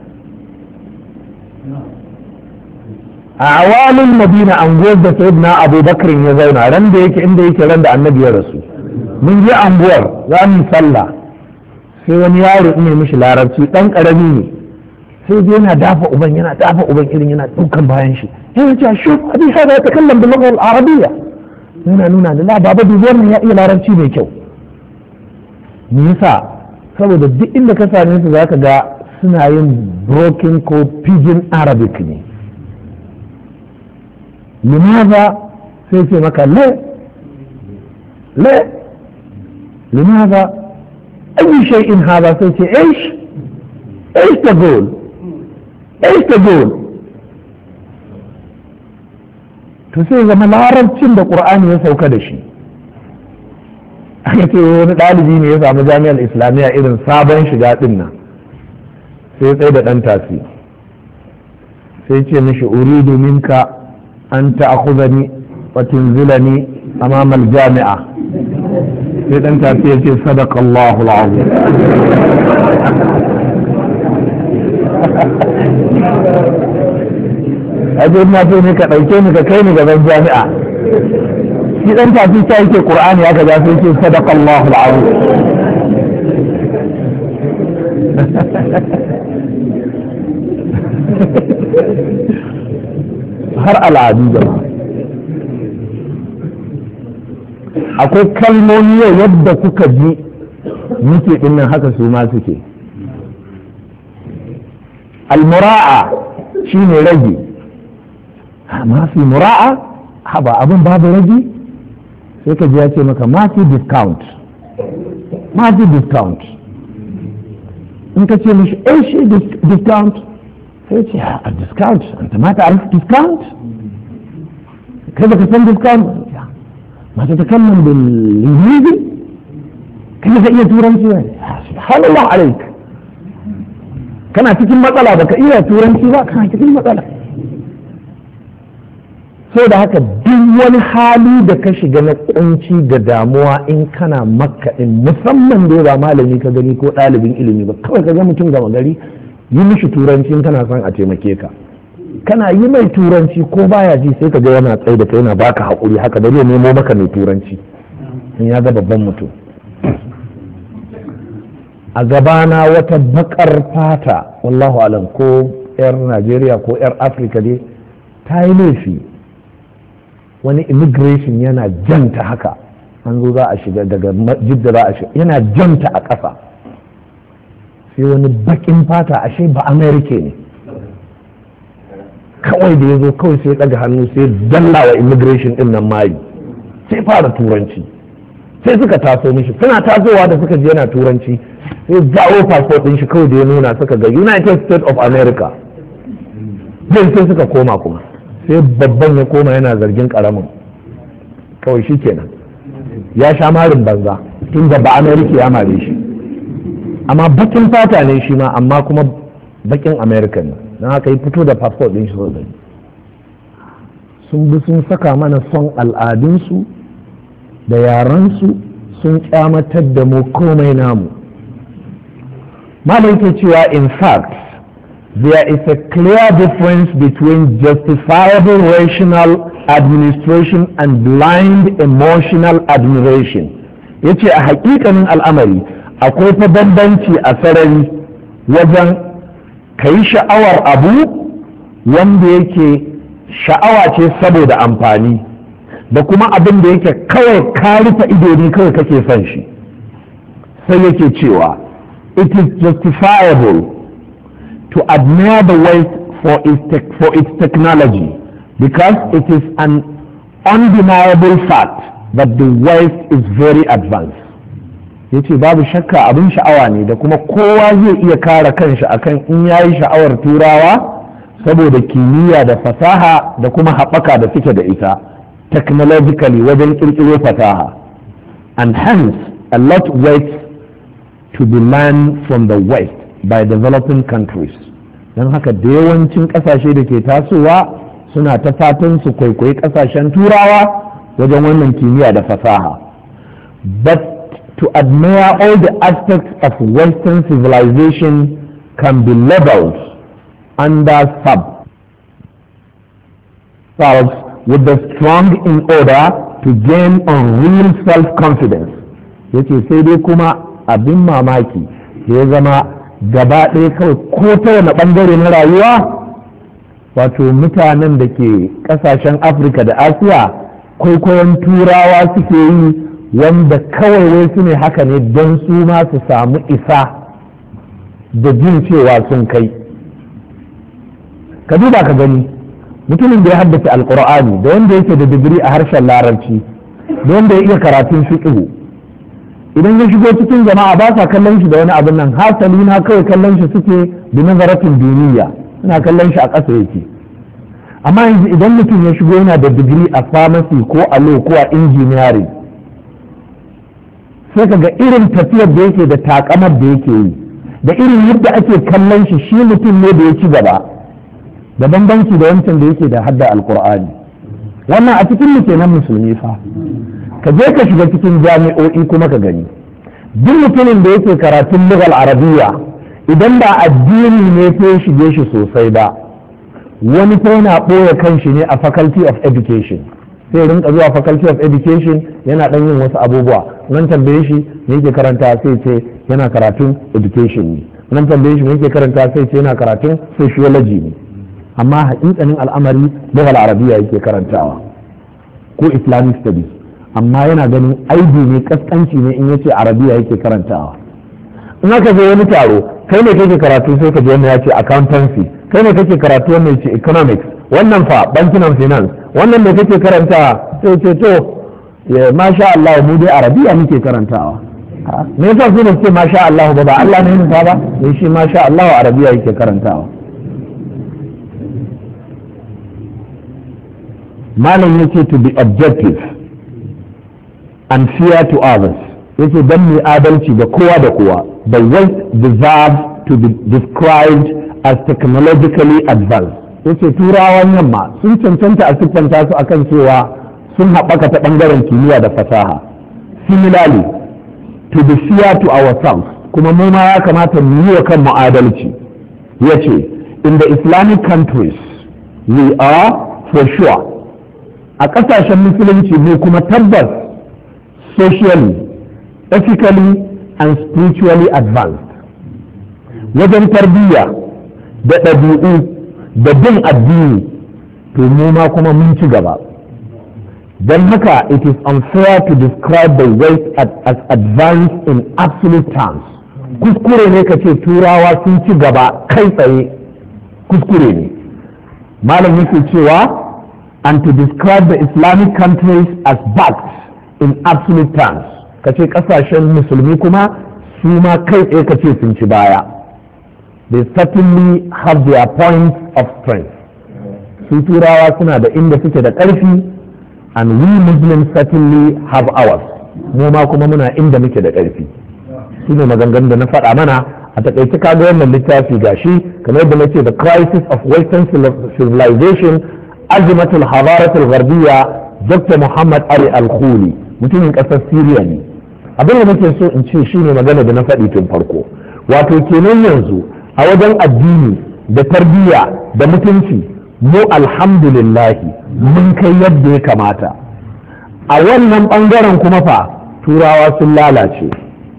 S1: a awalin madina anguwar da sayyidina abubakar ya zauna ran da yake inda yake ran da annabi ya rasu, mun je anguwar za mu sallah sai wani yaro ne mishi larabci dan karami ne, sai dai yana dafa uban yana dafa uban irin yana dukan bayan shi, yana cewa shuf abi hada ya takallam bil lugha al arabiyya, yana nuna da la baba dubuwar nan ya iya larabci mai kyau. me yasa? saboda duk inda ka same su zaka ga suna yin broken ko pidgin arabic ne. limaza sai ce maka le le limaza ayi shay'in hada sai ce ايش ايش تقول ايش تقول. to sai zama larabcin da qur'ani ya sauka da shi, aka ce wani ɗalibi ne ya samu jami'ar islamiyya irin sabon shiga ɗin nan, sai tsaye da ɗan tasi sai ce mishi uridu minka an ta'khudhani wa tunzilani amama al-jami'a, sai ɗan tasi ya ce sadaqallahu al-azim. aje ina so ne ka ɗauke ni ka kai ni gaban jami'a, shi ɗan tafi ta yake ƙur'ani aka za su yake sadaqallahu al-azim. har al'adu jama'a akwai kalmomi yau yadda kuka ji muke dinnan haka su ma suke. al-mura'a shine rage, ma fi mura'a haba abin babu rage, sai ka ji ya ce maka ma fi discount, ma fi discount. in ka ce mishi eh shi discount sai ce a discount anta ma ta'rif discount, kai baka san discount ma ta takallam bil ingilizi, kai ka iya turanci ne subhanallah alaik, kana cikin matsala baka iya turanci ba kana cikin matsala. so da haka duk wani hali da ka shiga na kunci da damuwa in kana makka din, musamman da ba malami ka gani ko ɗalibin ilimi ba, kawai ka ga mutum gama gari yi mishi turanci in kana son a taimake ka, kana yi mai turanci ko baya ji sai ka ga yana tsaye da kai yana baka haƙuri haka da zai nemo maka mai turanci in ya ga babban mutum. a gabana wata bakar fata wallahu alam ko yar Najeriya ko yar Afirka dai ta yi laifi, wani immigration yana janta haka, an zo za a shiga daga jidda za a shiga yana janta a ƙasa, sai wani bakin fata ashe ba Amerika ne kawai da ya zo kawai sai ɗaga hannu sai dalla wa immigration ɗin nan mayi sai fara turanci sai suka taso mishi suna tasowa da suka je yana turanci sai jawo passport ɗin shi kawai da ya nuna suka ga United States of America sai sai suka koma kuma sai babban ya koma yana zargin karamin kawai shi kenan ya sha marin banza tun da ba America ya mare shi amma bakin fata ne shi ma amma kuma bakin America ne don haka yi fito da passport ɗin shi sosai sun bi sun saka mana son al'adunsu da yaransu sun kyamatar da mu komai namu malam ke cewa in fact there is a clear difference between justifiable rational administration and blind emotional admiration yace a hakikanin al'amari akwai fa bambanci a sarari wajen kai sha'awar abu wanda yake sha'awa ce saboda amfani da kuma abin da yake kawai ka rufe ido ne kawai kake son shi sai yake cewa it is justifiable to admire the West for its, te- for its technology because it is an undeniable fact that the West is very advanced yace babu shakka abin sha'awa ne da kuma kowa zai iya kare kanshi akan in yayi sha'awar turawa saboda kimiyya da fasaha da kuma haɓaka da suke da ita technologically wajen kirkiro fasaha and hence a lot waits to be learned from the West by developing countries don haka da yawancin kasashe da ke tasowa suna ta fatan su kwaikwayi kasashen turawa wajen wannan kimiyya da fasaha but to admire all the aspects of Western civilization can be labeled under sub with the strong in order to gain on real self-confidence yace sai dai kuma abin mamaki da ya zama gaba ɗaya kawai ko ta wani ɓangare na rayuwa wato mutanen da ke ƙasashen afirka da asiya kwaikwayon turawa suke yi wanda kawai wai su ne haka ne don su ma su samu isa da jin cewa sun kai ka duba ka gani mutumin da ya haddace alkur'ani da wanda yake da digiri a harshen larabci da wanda ya iya karatun fiqhu idan ya shigo cikin jama'a ba sa kallon shi da wani abin nan hasali na kawai kallon shi suke da nazaratin duniya suna kallon shi a ƙasa yake amma yanzu idan mutum ya shigo yana da digiri a pharmacy ko a law ko a engineering sai ka ga irin tafiyar da yake da takamar da yake yi da irin yadda ake kallon shi shi mutum ne da ya ci gaba da bambanci da wancan da yake da hadda alkur'ani wannan a cikin mu kenan musulmi fa ka je ka shiga cikin jami'o'i kuma ka gani duk mutumin da yake karatun lugal arabiya idan ba addini ne ta shige shi sosai ba wani fa yana ɓoye kanshi ne a faculty of education sai rinka zuwa faculty of education yana ɗan yin wasu abubuwa nan tambaye shi me yake karanta sai ce yana karatun education ne nan tambaye shi me yake karanta sai ce yana karatun sociology ne amma haƙiƙanin al'amari lugal arabiya yake karantawa ko islamic studies amma yana ganin aibi ne kaskanci ne in yace arabiya yake karantawa in aka zo wani taro kai ne kake karatu sai ka je wannan ya ce accountancy kai ne kake karatu wannan ya ce economics wannan fa banking and finance wannan da kake karanta sai ce to masha Allah mu dai arabiya muke karantawa me yasa su ne ce masha Allah ba ba Allah ne nufa ba ne shi masha Allah arabiya yake karantawa malam yake to be objective and fair to others yake dan mai adalci da kowa da kowa the West deserves to be described as technologically advanced yake turawan yamma sun cancanta a siffanta su akan cewa sun haɓaka ta ɓangaren kimiyya da fasaha similarly to be fair to ourselves kuma mu ma ya kamata mu yi wa kanmu adalci yace in the Islamic countries we are for sure a ƙasashen musulunci mu kuma tabbas socially, ethically and spiritually advanced wajen tarbiyya da ɗabi'u da bin addini to mu ma kuma mun ci gaba don haka it is unfair to describe the West as advanced in absolute terms kuskure ne ka ce turawa sun ci gaba kai tsaye kuskure ne malam yake cewa and to describe the Islamic countries as backed in absolute terms, kace kasashen musulmi kuma su ma kai tsaye kace sun ci baya. They certainly have their points of strength. Su turawa suna da inda suke da ƙarfi, and we Muslims certainly have ours. Mu ma kuma muna inda muke da ƙarfi. Su ne maganganun da na faɗa mana a taƙaice kaga wannan littafi gashi kamar yadda nace the crisis of Western civilization azimatul hadaratul gharbiyya Doctor Muhammad Ali Al-Khuli mutumin ƙasar Syria ne. Abin da nake so in ce shine magana da na faɗi tun farko. Wato kenan yanzu a wajen addini da tarbiyya da mutunci mu alhamdulillahi mun kai yadda ya kamata. A wannan ɓangaren kuma fa turawa sun lalace.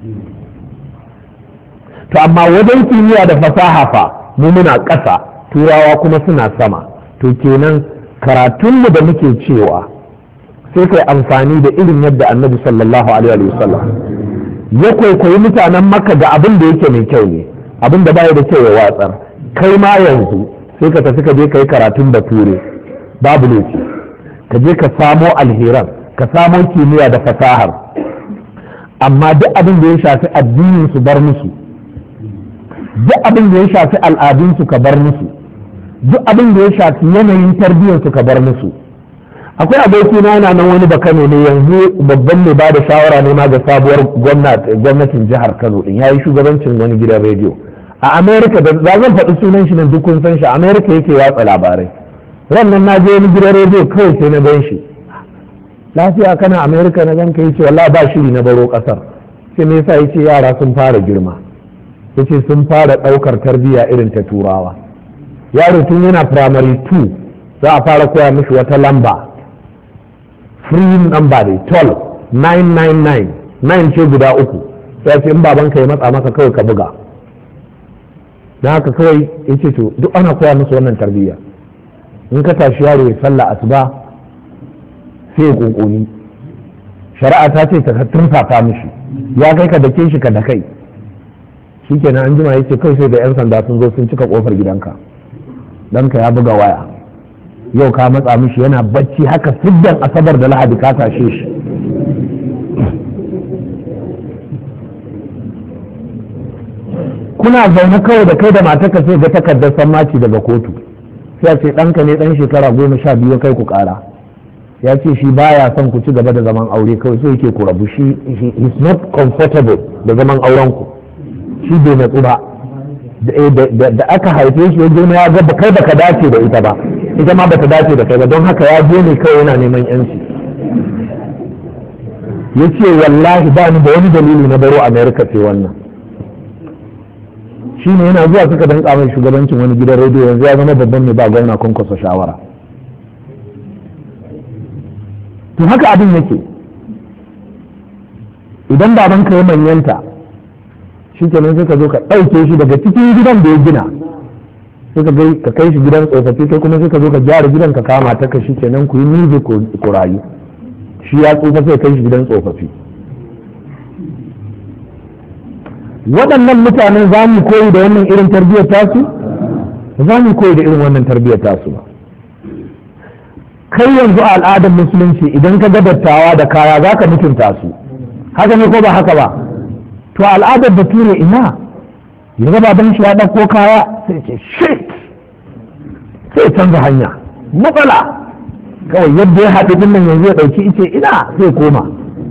S1: To amma wajen kimiyya da fasaha fa mu muna ƙasa turawa kuma suna sama. To kenan karatunmu da muke cewa sai kai amfani da irin yadda annabi sallallahu alaihi wa sallam ya kwaikwayi mutanen makka da abin da yake mai kyau ne, abin da baya da kyau ya watsar. Kai ma yanzu sai ka tafi ka je ka yi karatun bature babu laifi, ka je ka samo alheran, ka samo kimiyya da fasahar, amma duk abin da ya shafi addinin su bar musu, duk abin da ya shafi al'adun su ka bar musu, duk abin da ya shafi yanayin tarbiyyar su ka bar musu. Akwai aboki na yana nan wani bakano ne yanzu babban mai ba da shawara ne ma ga sabuwar gwamnatin jihar Kano din, yayi shugabancin wani gidan rediyo a America, da zan faɗi sunan shi nan duk kun san shi, America yake watsa labarai. Rannan na je wani gidan rediyo kawai sai na gan shi, lafiya kana America na ganka, yace wallahi ba shiri na baro kasar. Sai me yasa yace yara sun fara girma, yace sun fara ɗaukar tarbiyya irin ta turawa. Yaro tun yana primary two za a fara koya mishi wata lamba, free number ne twelve nine nine nine nine ce guda uku, sai ce in babanka ya matsa maka kawai ka buga. don haka kawai ya ce to duk ana koya musu wannan tarbiyya. In ka tashi yaro ya sallah asuba sai ya kunkuni, shari'a ta ce ta turfafa mishi, ya kai ka dake shi ka da kai, shikenan an jima yace kai sai da yan sanda sun zo sun cika kofar gidanka, ɗanka ya buga waya, yau ka matsa mishi yana bacci haka siddan asabar da lahadi ka tashe shi. Kuna zaune kawai da kai da matarka sai ga takardar sammaci daga kotu, sai ce ɗanka ne ɗan shekara goma sha biyu kai ku ƙara, ya ce shi baya son ku ci gaba da zaman aure, kawai so yake ku rabu, shi is not comfortable da zaman auren ku, shi bai natsu ba. Da aka haife shi wajen ya ga kai baka dace da ita ba, ita ma bata dace da kai ba, don haka ya je ne kawai yana neman yanci. Ya ce wallahi ba ni da wani dalili na baro America ce wannan. Shi ne yana zuwa suka danka mai shugabancin wani gidan rediyo, yanzu ya zama babban mai ba gwamna Kwankwaso shawara. To haka abin yake, idan babanka ya manyanta shi kenan sai ka zo ka ɗauke shi daga cikin gidan da ya gina, sai ka kai shi gidan tsofaffi, kai kuma sai ka zo ka gyara gidan ka kama ta ka shi kenan ku yi mizi ku rayu. Shi ya tsufa sai kai shi gidan tsofaffi. Waɗannan mutanen za mu koyi da wannan irin tarbiyyar tasu? Za mu koyi da irin wannan tarbiyyar tasu ba. Kai yanzu a al'adar musulunci idan ka ga dattawa da kaya za ka mutunta su, haka ne ko ba haka ba? To al'adar bature ina, ya ga baban shi ya ɗauko kaya sai ce shit, sai canza hanya, matsala kawai yadda ya haɗu din nan yanzu ya ɗauki ice ina sai koma.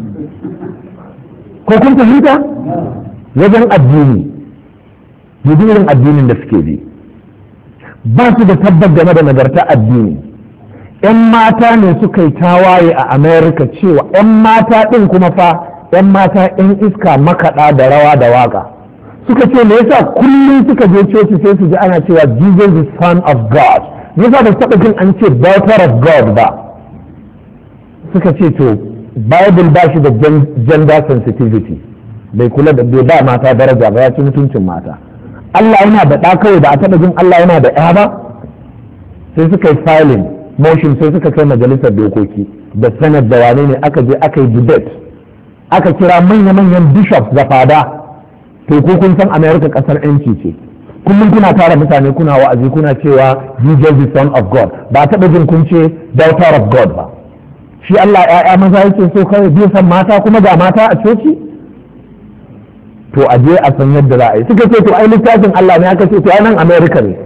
S1: Ko kun fahimta? Wajen addini, dubi irin addinin da suke bi, ba su da tabbat game da nagarta addini. 'Yan mata ne suka yi tawaye a Amerika cewa 'yan mata ɗin kuma fa 'yan mata 'yan iska makaɗa da rawa da waka suka ce me yasa kullum suka je coci sai su ji ana cewa Jesus is son of God, me yasa ba su taɓa jin an ce daughter of God ba? Suka ce to Bible ba shi da gender sensitivity, bai kula da bai ba mata daraja ba, ya ci mutuncin mata. Allah yana da ɗa kawai, ba a taɓa jin Allah yana da ɗa ba? Sai suka yi filing motion, sai suka kai majalisar dokoki da senate da wane ne, aka je aka yi debate, aka kira manya-manyan bishops da fada. To ko kun san America kasar yanci ce, kullum kuna tara mutane kuna wa'azi kuna cewa Jesus is son of God, ba taɓa jin kun ce daughter of God ba. Shi Allah ‘ya'ya maza yake so kawai bai san mata kuma ga mata a coci? To a je a san yadda za a yi. Suka ce to ai littafin Allah ne, aka ce to ai nan America ne.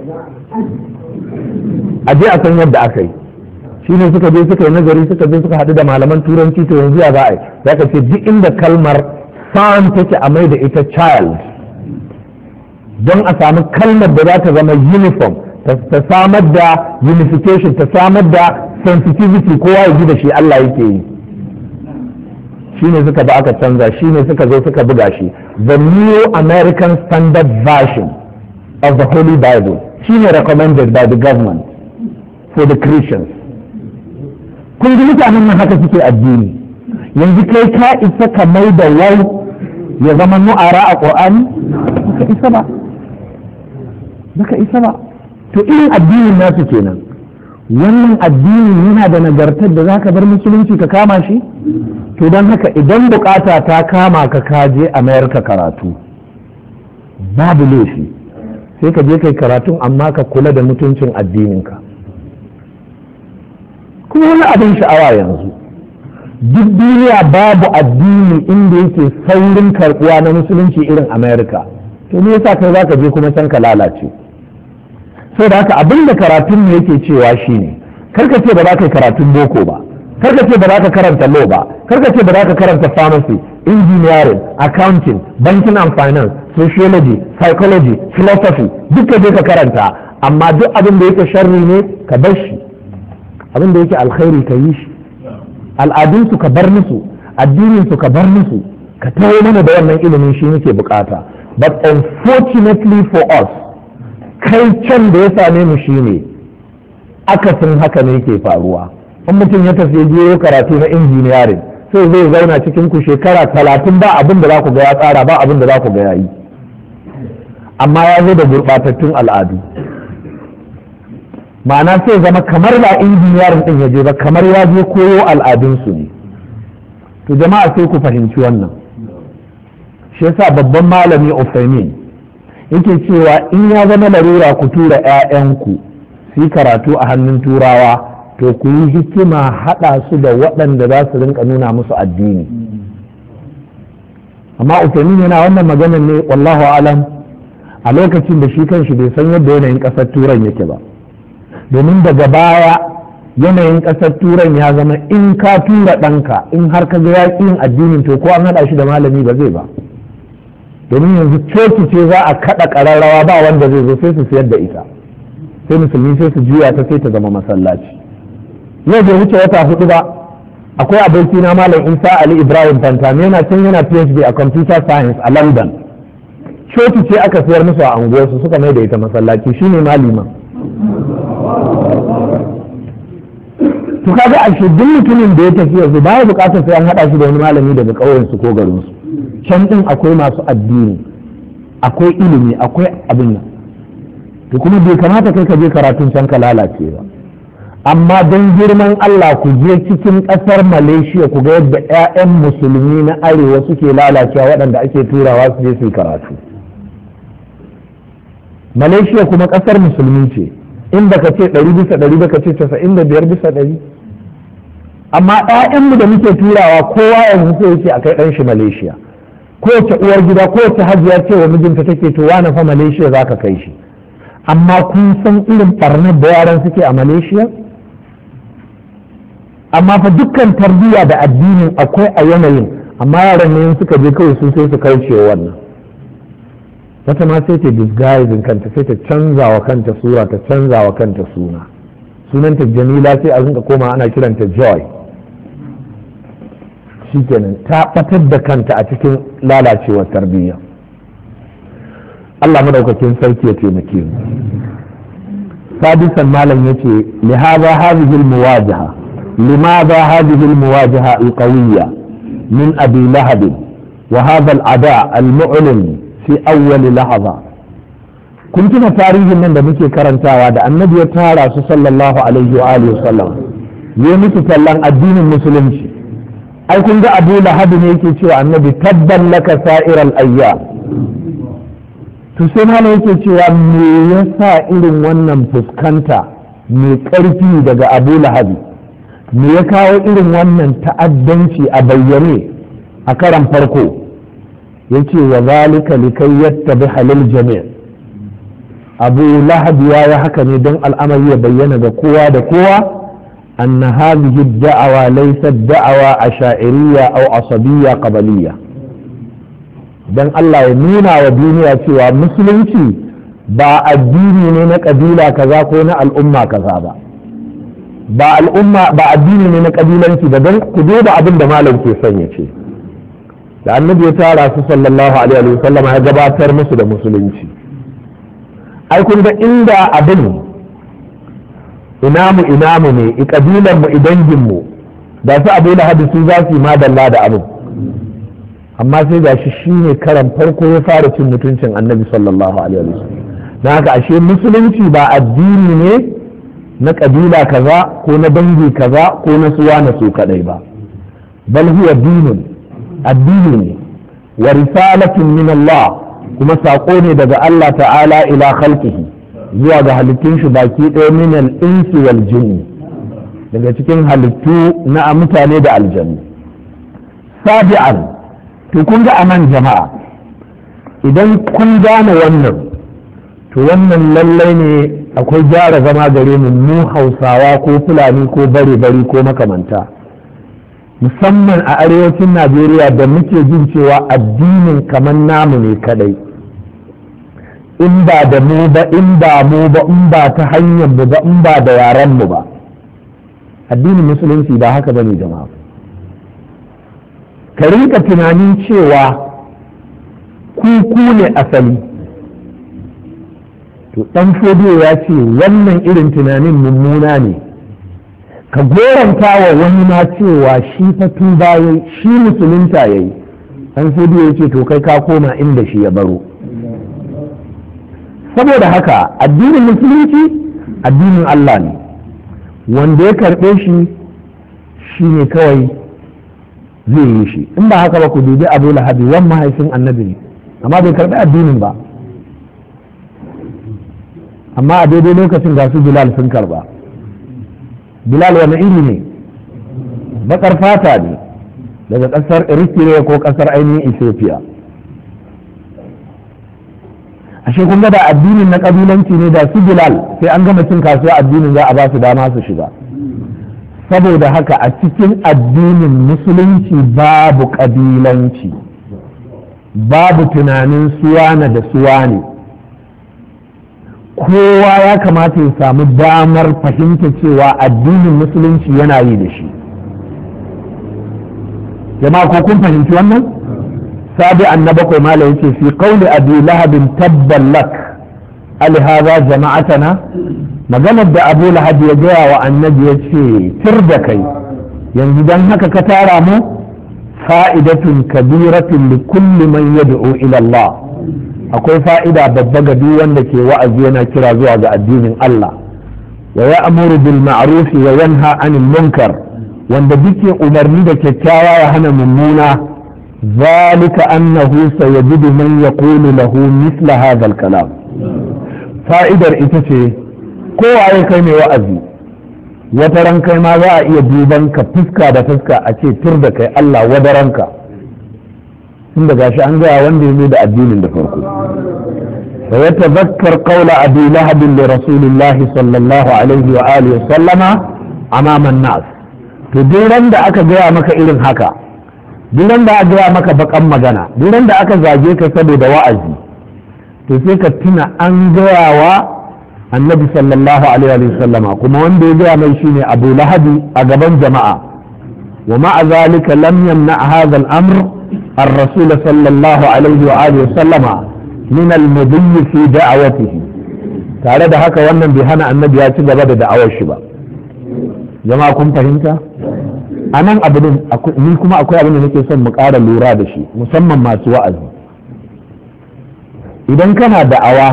S1: A je a san yadda aka yi. Shi ne suka je suka yi nazari, suka je suka haɗu da malaman turanci, to yanzu ya za a yi. Za ka ce duk inda kalmar son take a mai da ita child, don a samu kalmar da za ta zama uniform, ta samar da unification, ta samar da sensitivity, kowa ya ji da shi Allah yake yi. Shi ne suka ba aka canza, shi ne suka zo suka buga shi the New American Standard Version of the Holy Bible. Shi ne recommended by the government for the Christians. Kun ji mutanen nan haka suke addini. Yanzu kai ka isa ka mai da wau ya zama nu'ara a Qur'ani? Baka isa ba. Baka isa ba. To irin addinin nasu kenan. Wannan addini yana da nagartar da za ka bar musulunci ka kama shi? To don haka idan bukata ta kama ka kaje Amerika karatu, babu laifi sai ka je kai karatun, amma ka kula da mutuncin addininka. Kuma wani abin sha'awa yanzu, duk duniya babu addini inda yake saurin karbuwa na musulunci irin Amerika. To me yasa kai za ka je kuma can ka lalace? Sai da haka abin da karatun ne yake cewa shine, karka ce ba za ka yi karatun boko ba, karka ce ba za ka karanta law ba, karka ce ba za ka karanta pharmacy, engineering, accounting, banking and finance, sociology, psychology, philosophy, duk ka je ka karanta, amma duk abin da yake sharri ne ka bar shi, abin da yake alkhairi ka yi shi, al'adunsu ka bar musu, addininsu ka bar musu, ka tawo mana da wannan ilimin shi muke bukata. But unfortunately for us, kai can da ya same mu shine akasin haka ne ke faruwa. In mutum ya tafi je karatu na engineering, sai zai zauna cikin ku shekara talatin ba abin da za ku ga ya tsara, ba abin da za ku ga ya yi, amma ya zo da gurɓatattun al'adu. Ma'ana sai zama kamar ba engineering din ya je ba, kamar ya je koyo al'adunsu ne. To jama'a sai ku fahimci wannan. Shi yasa babban malami Uthaymeen yake cewa in ya zama larura ku tura 'ya'yanku su yi karatu a hannun turawa, to ku yi hikima haɗa su da waɗanda za su rinka nuna musu addini. Amma Uthaymeen yana wannan maganar ne wallahu alam a lokacin da shi kanshi bai san yadda yanayin ƙasar turan yake ba, domin daga baya yanayin ƙasar turan ya zama in ka tura ɗanka in har ka ga yaƙin addinin, to ko an haɗa shi da malami ba zai ba, domin yanzu coci ce za a kaɗa ƙararrawa ba wanda zai zo, sai su siyar da ita, sai musulmi sai su juya ta sai ta zama masallaci. Yau bai wuce wata hudu ba, akwai abokina malam Isa Ali Ibrahim Fantami yana can yana PhD a computer science a London. Coci ce aka siyar musu a unguwarsu suka mai da ita masallaci, shine malima. To kaga a shi duk mutumin da ya tafi yanzu baya bukatar sai an haɗa shi da wani malami daga ƙauyensu ko garinsu. Can ɗin akwai masu addini, akwai ilimi, akwai abin nan. To kuma bai kamata kai ka je karatun can ka lalace ba. Amma don girman Allah ku je cikin ƙasar Malaysia ku ga yadda 'ya'yan musulmi na arewa suke lalacewa waɗanda ake turawa su je su yi karatu. Malaysia kuma ƙasar musulmi ce, in baka ce ɗari bisa ɗari baka ce casa'in da biyar bisa ɗari. Amma 'ya'yanmu da muke turawa kowa yanzu sai yake a kai ɗan shi Malaysia. Kowace uwar gida kowace hajiya ce wa mijinta take to wani fa Malaysia za ka kai shi. Amma kun san irin ɓarnar da yaran suke a Malaysia? Amma fa dukkan tarbiyya da addinin akwai a yanayin, amma yaran ne suka je kawai su sai su kauce wannan. Wata ma sai ta disguising kanta, sai ta canza wa kanta sura, ta canza wa kanta suna. Sunanta Jamila sai a rinka koma ana kiranta Joy. Shikenan ta batar da kanta a cikin lalacewar tarbiyya. Allah madaukakin sarki ya taimake mu. Sadisan malam yace li hadha hadhihi al-muwajaha limadha hadhihi al-muwajaha al-qawiyya min abi lahab wa hadha al-ada al-mu'lim fi awwal lahza. Kun tuna tarihin nan da muke karantawa da annabi ya tara su sallallahu alaihi wa alihi wasallam ya mutu tallan addinin musulunci. Ai kun ga Abu Lahab ne yake cewa annabi tabban laka sa'iral ayyam, to sai malam yake cewa me yasa irin wannan fuskanta mai ƙarfi daga Abu Lahabi, me ya kawo irin wannan ta'addanci a bayyane a karan farko? yace wa zalika likai yattabi halil jami', Abu Lahabi ya yi haka ne don al'amari ya bayyana ga kowa da kowa anna hadhihi ad-da'wa laysat da'wa asha'iriyya aw asabiyya qabaliyya, don Allah ya nuna wa duniya cewa musulunci ba addini ne na kabila kaza ko na al'umma kaza ba, ba al'umma ba addini ne na kabilanci ba. don ku duba abin da malam ke son ya ce, da annabi ya tara su sallallahu alaihi wa sallam ya gabatar musu da musulunci. ai kun ga inda abin inamu inamu ne i kabilan mu idangin mu da su Abu Lahab su za su yi madalla da abin, amma sai ga shi shine karan farko ya fara cin mutuncin annabi sallallahu alaihi wa sallam. na haka ashe musulunci ba addini ne na kabila kaza ko na dangi kaza ko na suwa na su kadai ba, bal huwa dinun, addini ne wa risalatun min Allah, kuma saƙo ne daga Allah ta'ala ila khalqihi zuwa ga halittun shi baki ɗaya min al-insi wal jinni, daga cikin halittu na mutane da aljannu. sabi'an, to kun ga anan jama'a idan kun gane wannan, to wannan lallai ne akwai gyara zama gare mu mu Hausawa ko Fulani ko bare-bari ko makamanta, musamman a arewacin Najeriya da muke jin cewa addinin kamar namu ne kadai, in ba da mu ba in ba mu ba in ba ta hanyar mu ba in ba da yaran mu ba. addinin musulunci ba haka bane jama'a. ka rinka tunanin cewa ku ku ne asali, to dan fodiyo ya ce wannan irin tunanin mummuna ne. ka goranta wa wani ma cewa shi fa tuba yayi, shi musulunta yayi, dan fodiyo ya ce to kai ka koma inda shi ya baro. saboda haka addinin musulunci addinin Allah ne, wanda ya karɓe shi shi ne kawai zai yi shi. in ba haka ba ku dubi Abu Lahabi, wan mahaifin annabi ne amma bai karɓi addinin ba, amma a daidai lokacin ga su Bilal sun karɓa. Bilal wani iri ne? Bakar fata ne daga ƙasar Eritrea ko ƙasar ainihin Ethiopia. ashe kun ga da addinin na kabilanci ne da su Bilal sai an gama cin kasuwa addinin za a ba su dama su shiga. saboda haka a cikin addinin musulunci babu kabilanci, babu tunanin suwana da suwane. kowa ya kamata ya samu damar fahimta cewa addinin musulunci yana yi da shi. jama'a ko kun fahimci wannan? sabi annabakwai mala yace fi qawli abi lahabin tabban lak alhaza jama'atana, maganar da abu lahab ya gaya wa annabi ya ce tir da kai, yanzu don haka ka tara mu. fa'idatun kabiratun li kulli man yad'u ila Allah, akwai fa'ida babba ga duk wanda ke wa'azi yana kira zuwa ga addinin Allah. wa ya'muru bil ma'ruf wa yanha 'anil munkar, wanda duke umarni da kyakkyawa ya hana mummuna. ذلك أنه سيجد من يقول له مثل هذا الكلام. فائدة إتشي كو أي كيمي وأزي وترن كيما ذا إيا دوبانك فسكا دا فسكا أشي تردك الله ودرنك ثم قاش أنجا وندي ميد الدين دفركو. ويتذكر قول أبي لهب لرسول الله صلى الله عليه وآله وسلم أمام الناس. تديرن دا أكا جاء مكا إلن هكا، duran da aka gaya maka bakan magana, duran da aka zage ka saboda wa'azi, to sai ka tuna an gaya wa annabi sallallahu alaihi wa sallama, kuma wanda ya gaya mai shine Abu Lahabi a gaban jama'a. wa ma'a zalika lam yamna hadha al-amr ar-rasul sallallahu alaihi wa alihi wa sallama min al-mudhi fi da'awatihi. tare da haka wannan bai hana annabi ya ci gaba da da'awar shi ba. jama'a kun fahimta? a nan abin ni kuma akwai abin da nake son mu ƙara lura da shi, musamman masu wa'azi. idan kana da'awa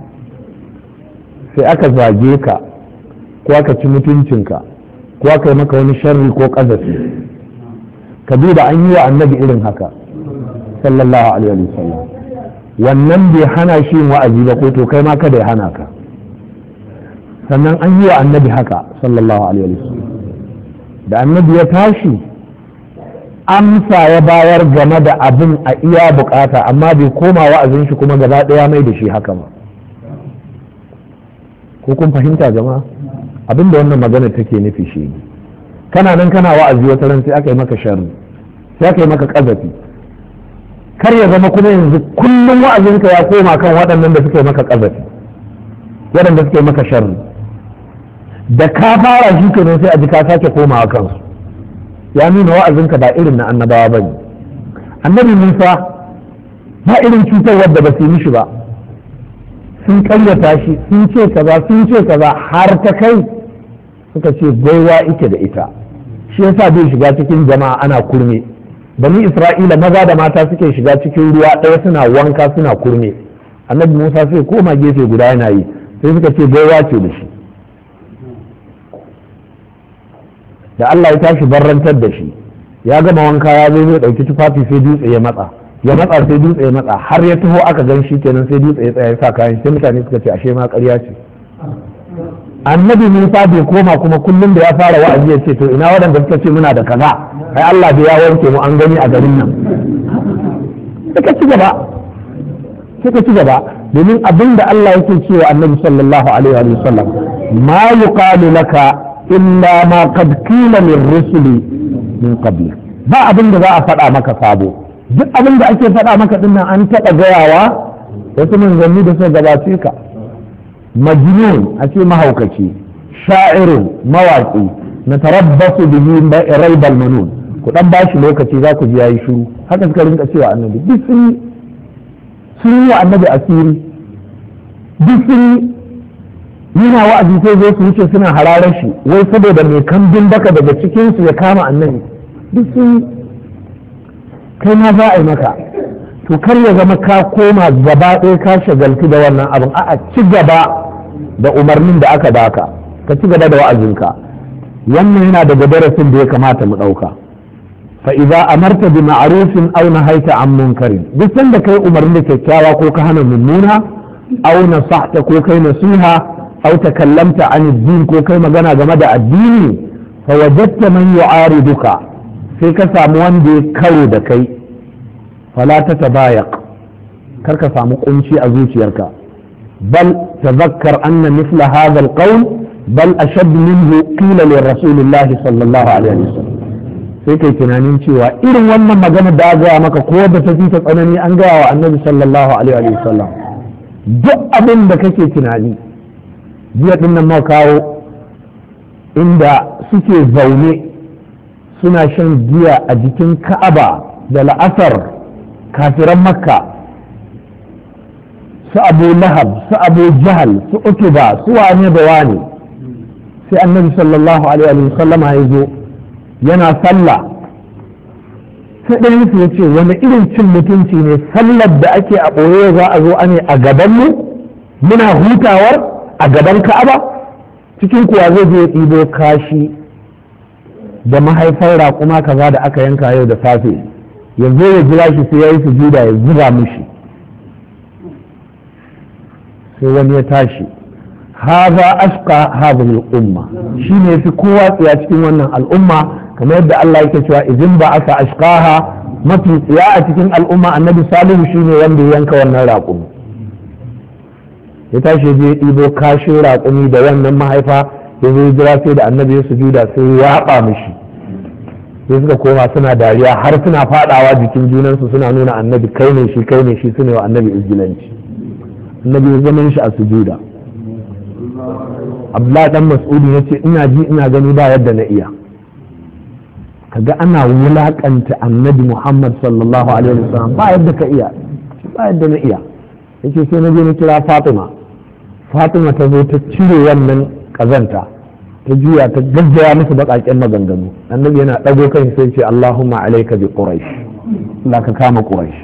S1: sai aka zage ka ko aka ci mutuncinka ko aka yi maka wani sharri ko ƙazafi, ka duba an yi wa annabi irin haka sallallahu alaihi wa sallam. wannan bai hana shi yin wa'azi ba ko to kai ma kada ya hana ka. Sannan an yi wa annabi haka sallallahu alaihi wasallam, da annabi ya tashi amsa ya bayar game da abin a iya bukata, amma bai koma wa'azin shi kuma gaba ɗaya mai da shi haka ba. Ko kun fahimta jama'a? Abin da wannan magana take nufi shi ne, kana nan kana wa'azi wata ran sai aka yi maka sharri, sai aka yi maka kazafi, kar ya zama kuma yanzu kullum wa'azinka ya koma kan waɗannan da suka yi maka kazafi, waɗanda suka yi maka sharri. Da ka fara shi kenan sai a ji ka sake komawa kansu, ya nuna wa'azinka ba irin na annabawa ba ne. Annabi Musa ba irin cutar wadda ba su yi mishi ba, sun karyata shi, sun ce kaza sun ce kaza har ta kai suka ce gwaiwa ike da ita, shi yasa bai shiga cikin jama'a ana kurme. Bani Isra'ila maza da mata suke shiga cikin ruwa ɗaya suna wanka suna kurme, annabi Musa sai koma gefe guda yana yi, sai suka ce gwaiwa ce da shi. Da Allah ya tashi barrantar da shi, ya gama wanka ya zo zai ɗauki tufafi sai dutse ya matsa ya matsa sai dutse ya matsa har ya taho aka gan shi kenan sai dutse ya tsaya ya sa kayan, sai mutane suka ce ashe ma ƙarya ce. Annabi Musa bai koma kuma kullum da ya fara wa'azi ya ce to ina waɗanda suka ce muna da kaza, ai Allah bai ya wanke mu an gani a garin nan. Suka ci gaba suka ci gaba domin abin da Allah yake cewa Annabi sallallahu alaihi wa sallam, ma yuqalu laka illa ma qad qila min rusuli min qabl, ba abin da za a faɗa maka sabo, duk abin da ake faɗa maka din nan an taɓa gayawa wasu manzanni da suka gabace ka. Majnun a ce mahaukaci, sha'irun mawaƙi, na tarabbasu bihi raibal manun, ku dan bashi lokaci za ku ji yayi shiru, haka suka rinka cewa annabi. Duk sun sun yi wa annabi asiri, duk sun yana wa'azi sai zai su wuce suna hararar shi wai saboda mai kambin baka daga cikin su ya kama annabi. Duk sun kai ma za a yi maka, to kar ya zama ka koma gaba ɗaya ka shagaltu da wannan abin, a'a ci gaba da umarnin da aka baka, ka ci gaba da wa'azinka. Wannan yana daga darasin da ya kamata mu ɗauka. Fa idza amarta bi ma'rufin aw nahaita an munkarin, duk sanda kai umarni da kyakkyawa ko ka hana mummuna, aw nasahta ko kai nasiha, aw takallamta an din ko kai magana game da addini, fa wajadta man yu'ariduka, sai ka samu wanda ya karo da kai, fala tatabayaq, kar ka samu kunci a zuciyarka. bal tazakkar anna mithla hadha alqawl bal ashad minhu qila li rasulillah sallallahu alaihi wasallam, sai kai tunanin cewa irin wannan magana da ga maka ko da ta fi ta tsanani an gaya wa annabi sallallahu alaihi wasallam. Duk abin da kake tunani, jiya din nan kawo inda suke zaune suna shan giya a jikin Ka'aba da la'asar, kafiran Makka su Abu Lahab su Abu Jahal su Utuba su wane da wane, sai annabi sallallahu alaihi wasallama ya zo yana sallah, sai ɗayan su ya ce wani irin cin mutunci ne sallar da ake a ɓoye za a zo ane a gabanmu muna hutawar a gaban Ka'aba, cikin kuwa zai je ɗibo kashi da mahaifar raƙuma kaza da aka yanka yau da safe, yanzu ya jira shi sai ya yi sujuda ya zuba mishi. sai wani ya tashi, haza ashqa hadhihi al-umma, shi ne fi kowa tsaya cikin wannan al'umma, kamar yadda Allah yake cewa idin ba aka ashqaha, mafi tsaya a cikin al'umma annabi Salihu shine wanda ya yanka wannan raƙumi. Ya tashi je ɗibo kashin raƙumi da wannan mahaifa, ya zo jira sai da annabi ya sujuda sai ya haɓa mishi, sai suka koma suna dariya har suna faɗawa jikin junansu suna nuna annabi kai ne shi kai ne shi, su ne wa annabi izgilanci. Annabi ya zaman shi a sujuda. Abdullahi dan Mas'udi ya ce ina ji ina gani ba yadda na iya, kaga ana wulakanta annabi Muhammad sallallahu alaihi wasallam ba yadda ka iya, ba yadda na iya. Yace sai na je na kira Fatima, Fatima ta zo ta cire wannan kazanta, ta juya ta gaggaya musu baƙaƙen maganganu. Annabi yana ɗago kai sai ce Allahumma alayka bi Quraish, Allah ka kama Quraish.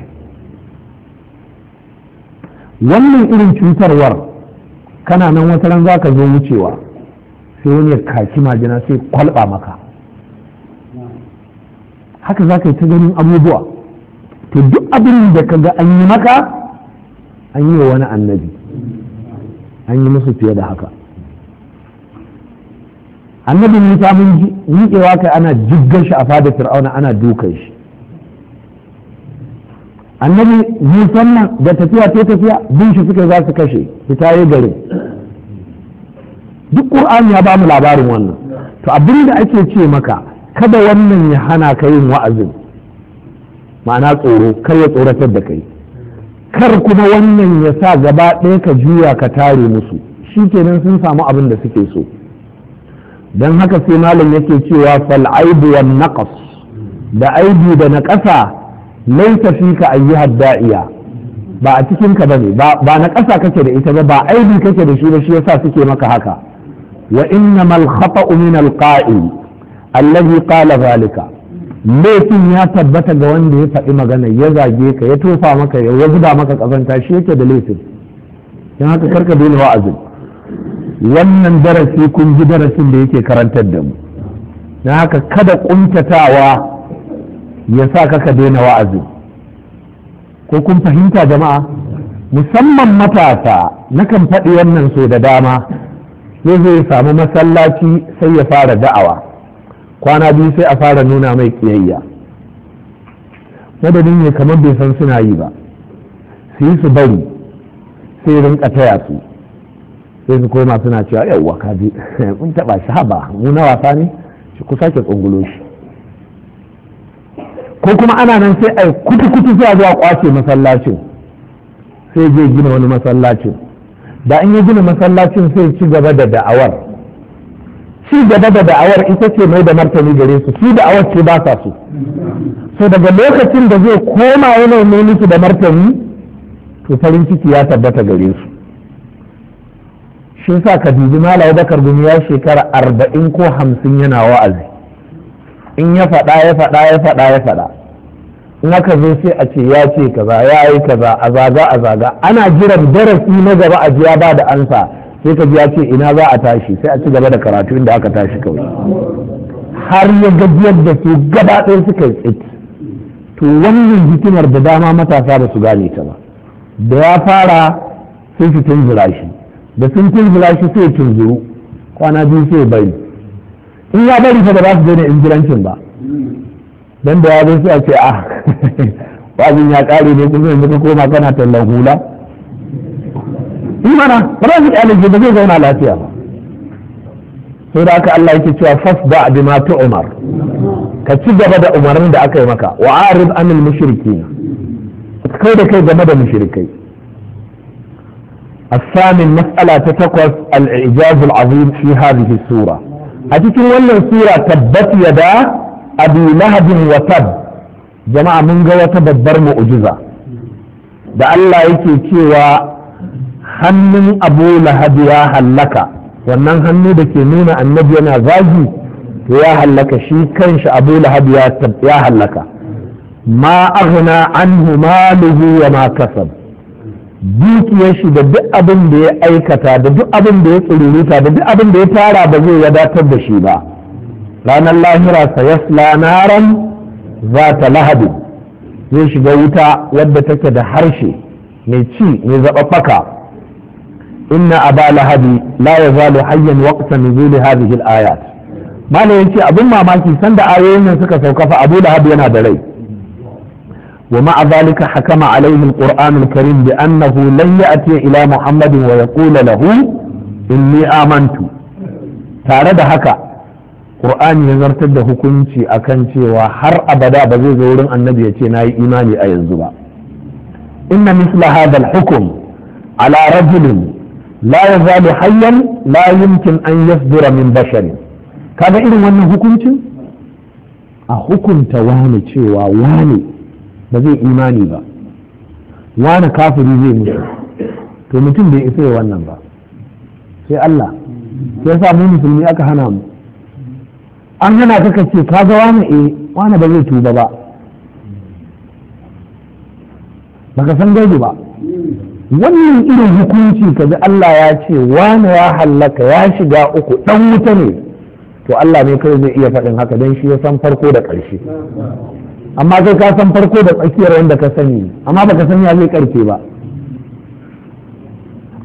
S1: Wannan irin cutarwar kana nan wata ran zaka zo wucewa sai wani ya kaki majina sai kwalba maka, haka za ka yi ta ganin abubuwa. To duk abin da ka ga an yi maka an yi wa wani annabi, an yi musu fiye da haka. Annabi Musa mun ji miƙewa kai ana jiggar shi a fadar Fir'auna ana dukan shi. Annabi Musa nan da tafiya ta tafiya bin shi suka za su kashe fita yi garin. Duk Qur'ani ya ba mu labarin wannan. To abin da ake ce maka kada wannan ya hana ka yin wa'azin, ma'ana tsoro, kar ya tsoratar da kai, kar kuma wannan ya sa gaba ɗaya ka juya ka tare musu, shi kenan sun samu abin da suke so. Don haka sai malam yake cewa fal aibu wan naqas, da aibi da naqasa laysa fika ayyuha da'iya, ba a cikin ka bane, ba ba naqasa kake da ita ba, ba aibi kake da shi ba, shi yasa suke maka haka. Wa innamal khata'u min al qa'il alladhi qala zalika, laifin ya tabbata ga wanda ya faɗi magana, ya zage ka, ya tofa maka, ya zuba maka kazanta, shi yake da laifin. Don haka karka daina wa'azin. Wannan darasi kun ji darasin da yake karantar da mu. Don haka kada kuntatawa ya sa ka daina wa'azin. Ko kun fahimta jama'a? Musamman matasa, nakan faɗi wannan so da dama, sai zai samu masallaci sai ya fara da'awa. Kwana biyu sai a fara nuna mai kiyayya, madadin ne kamar bai san suna yi ba, su yi su bari sai rinka taya su, sai su koma suna cewa yauwa kaji kun taba shi haba mu na wasa ne shi ku sake tsungulo shi. Ko kuma ana nan sai a kutu kutu sai a zuwa kwace masallacin, sai zai gina wani masallacin, da in ya gina masallacin sai ci gaba da da'awar. Ci gaba da da'awar ita ce mai da martani gare su, su da'awar ce ba sa su. So daga lokacin da zai koma yana mai musu da martani, to farin ciki ya tabbata gare su. Shi sa ka dubi Malam Bakar Gumi ya shekara arba'in ko hamsin yana wa'azi. In ya faɗa ya faɗa ya faɗa ya faɗa. In aka zo sai a ce ya ce kaza ya yi kaza a zaga a zaga, ana jiran darasi na gaba a ji ya ba da ansa. Sai ka ji ya ce ina za a tashi, sai a ci gaba da karatu inda aka tashi kawai, har ya gajiyar da su gaba ɗaya suka yi tsit. To wannan hikimar da dama matasa ba su gane ta ba. Da ya fara sai su tunzura shi, da sun tunzura shi sai tunzuru, kwana biyu sai bari. In ya bari fa da ba su daina injirancin ba, dan da ya zo sai a ce ah wazin ya ƙare ne kuma yanzu ka koma kana tallan hula. imana ba za su kyale ba zai zauna lafiya ba. sai da aka Allah yake cewa fasda bima tu'mar, ka ci gaba da umarnin da aka yi maka, wa arid anil mushrikin, kai da kai game da mushrikai. الثامن مسألة تتقص الإعجاز العظيم في هذه السورة. أتكلم ولا سورة تبت يدا أبي لهب وتب، جماعة من جوا تبدر مؤجزة. ده الله يكي كيوا hannun abu lahab ya hallaka, wannan hannu da ke nuna annabi yana zagi to ya hallaka, shi kanshi abu lahab ya hallaka. ma aghna anhu maluhu wa ma kasab, dukiyar shi da duk abin da ya aikata da duk abin da ya tsiruruta da duk abin da ya tara ba zai wadatar da shi ba. ranar lahira sayasla naran za ta lahabi, zai shiga wuta wadda take da harshe mai ci mai zaɓaɓɓaka. إن أبا لهب لا يزال حيا وقت نزول هذه الآيات. ما لا ينشي أبو ما ماكي سند آيين سكا سوكا فأبو لهب ينادلي. ومع ذلك حكم عليه القرآن الكريم بأنه لن يأتي إلى محمد ويقول له إني آمنت. تارد هكا قرآن يزرتد حكمتي أكنتي وحر أبدا بزي زورن النبي يتيناي إيماني أي الزبا. إن مثل هذا الحكم على رجل لا يزال حيا لا يمكن أن يصدر من بشر. كذا إذن وانا حكمتي أحكمت واني تشيوا واني بزي إيماني با وانا كافري زي مسلم to mutum bai isa ya wannan ba sai Allah. sai yasa mu musulmi aka hana mu, an hana ka kace kaga wani eh wani ba zai tuba ba, baka san gaibi ba. wannan irin hukunci kaji Allah ya ce wani ya hallaka ya shiga uku dan wuta ne, to Allah ne kai zai iya faɗin haka don shi ya san farko da ƙarshe. amma kai ka san farko da tsakiyar wanda ka sani, amma baka san ya zai karfe ba.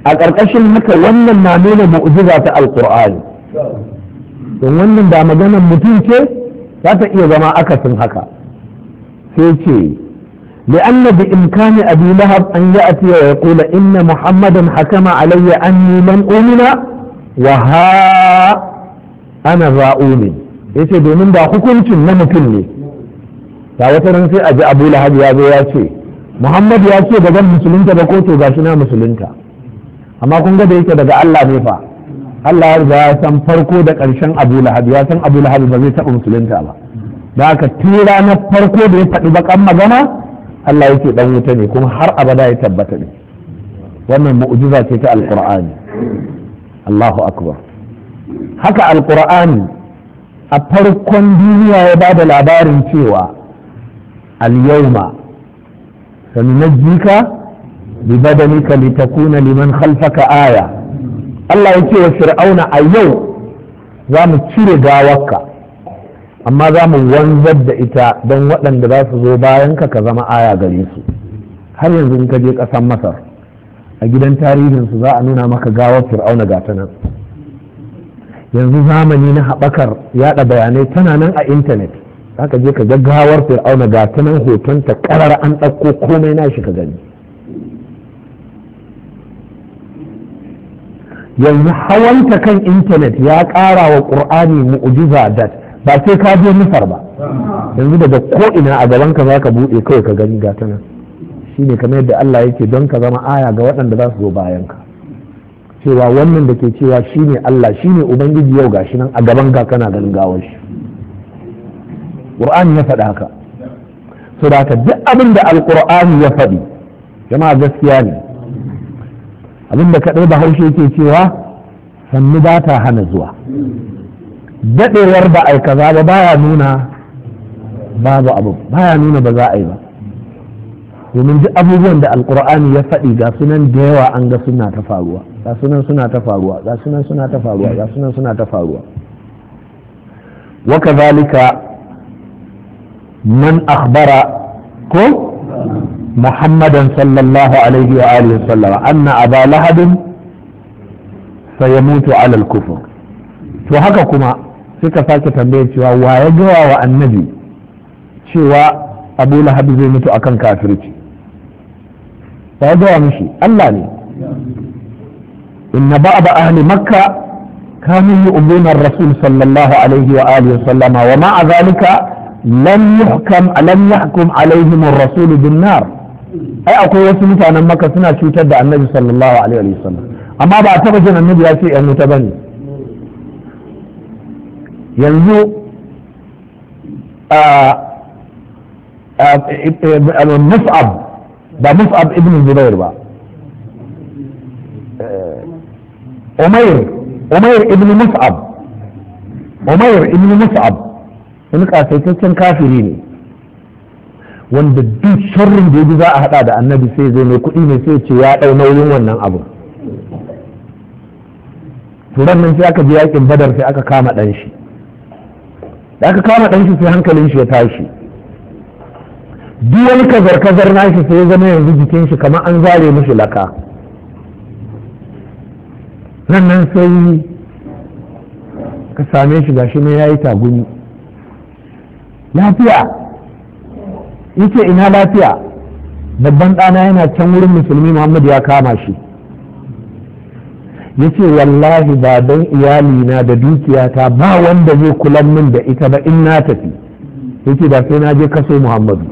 S1: a ƙarƙashin haka wannan na nuna mu'jiza ta alƙur'ani don wannan da maganar mutum ce za ta iya zama akasin haka sai ce لأن بإمكان أبي لهب أن يأتي ويقول إن محمدا حكم علي أني لم أؤمن وها أنا ذا أؤمن yace domin da hukuncin na mutum ne da wata ran sai a ji Abu Lahab ya zo ya ce Muhammad ya ce da zan musulunta ba ko to gashi na musulunta amma kun ga da yake daga Allah ne fa Allah ya riga ya san farko da ƙarshen Abu Lahab ya san Abu Lahab ba zai taɓa musulunta ba da haka tira na farko da ya faɗi bakan magana Allah yake dan wuta ne kuma har abada ya tabbata ne wannan mu'jiza ce ta alqur'ani Allahu akbar haka alqur'ani a farkon duniya ya ba da labarin cewa al-yawma sanunajjika bi badanika litakuna liman khalfaka aya Allah yake wa fir'auna a yau za mu cire gawarka amma za mu wanzar da ita don waɗanda za su zo bayan ka ka zama aya gare su har yanzu in ka je ƙasar masar a gidan tarihinsu za a nuna maka gawar fir'auna ga ta nan yanzu zamani na haɓakar yaɗa bayanai tana nan a intanet za ka je ka ga gawar fir'auna ga ta nan hotonta ƙarar an ɗauko komai na shi ka gani yanzu hawanta kan intanet ya ƙara wa ƙur'ani mu'ujiza da ba sai ka je misar ba yanzu daga ko ina a gaban ka za ka buɗe kawai ka gani ga ta nan shine kamar yadda Allah yake don ka zama aya ga waɗanda za su zo bayan ka cewa wannan da ke cewa shine Allah shine ubangiji yau gashi nan a gaban ka kana ganin gawar shi Qur'ani ya faɗa haka so da haka duk abin da alqur'ani ya faɗi jama'a gaskiya ne abin da kaɗai bahaushe yake cewa sannu ba ta hana zuwa daɗewar ba ai kaza ba baya nuna babu abu baya nuna ba za a yi ba domin duk abubuwan da alkur'ani ya faɗi ga sunan da yawa an ga suna ta faruwa ga sunan suna ta faruwa ga sunan suna ta faruwa ga sunan suna ta faruwa wa kadhalika man akhbara ko muhammadan sallallahu alaihi wa alihi wasallam anna aba lahab sayamutu ala al-kufr to haka kuma suka sake tambaye cewa wa ya gawa wa annabi cewa abu lahab zai mutu akan kafirci wa ya gawa mishi Allah ne inna ba'da ahli makka kanu yu'minuna ar-rasul sallallahu alaihi wa alihi wa sallama wa ma'a zalika lam yuhkam lam yahkum alaihim ar-rasul bin nar ai akwai wasu mutanen makka suna cutar da annabi sallallahu alaihi wa sallam amma ba a taba jin annabi ya ce yan wuta bane yanzu mus'ab ba mus'ab ibn zubair ba umair umair ibn mus'ab umair ibn mus'ab wani kasaitaccen kafiri ne wanda duk sharrin da yaji za a hada da annabi sai zai mai kuɗi ne sai ce ya ɗau nauyin wannan abu turan nan sai aka je yakin badar sai aka kama ɗan shi da aka kama ɗan shi sai hankalin shi ya tashi duk wani kazar-kazar nashi sai ya zama yanzu jikin shi kamar an zare mishi laka nan nan sai ka same shi gashi ne ya yi tagumi lafiya yace ina lafiya babban ɗana yana can wurin musulmi Muhammad ya kama shi yace wallahi ba don iyalina da dukiyata ba wanda zai kula min da ita ba in na tafi yace da sai na je kaso Muhammadu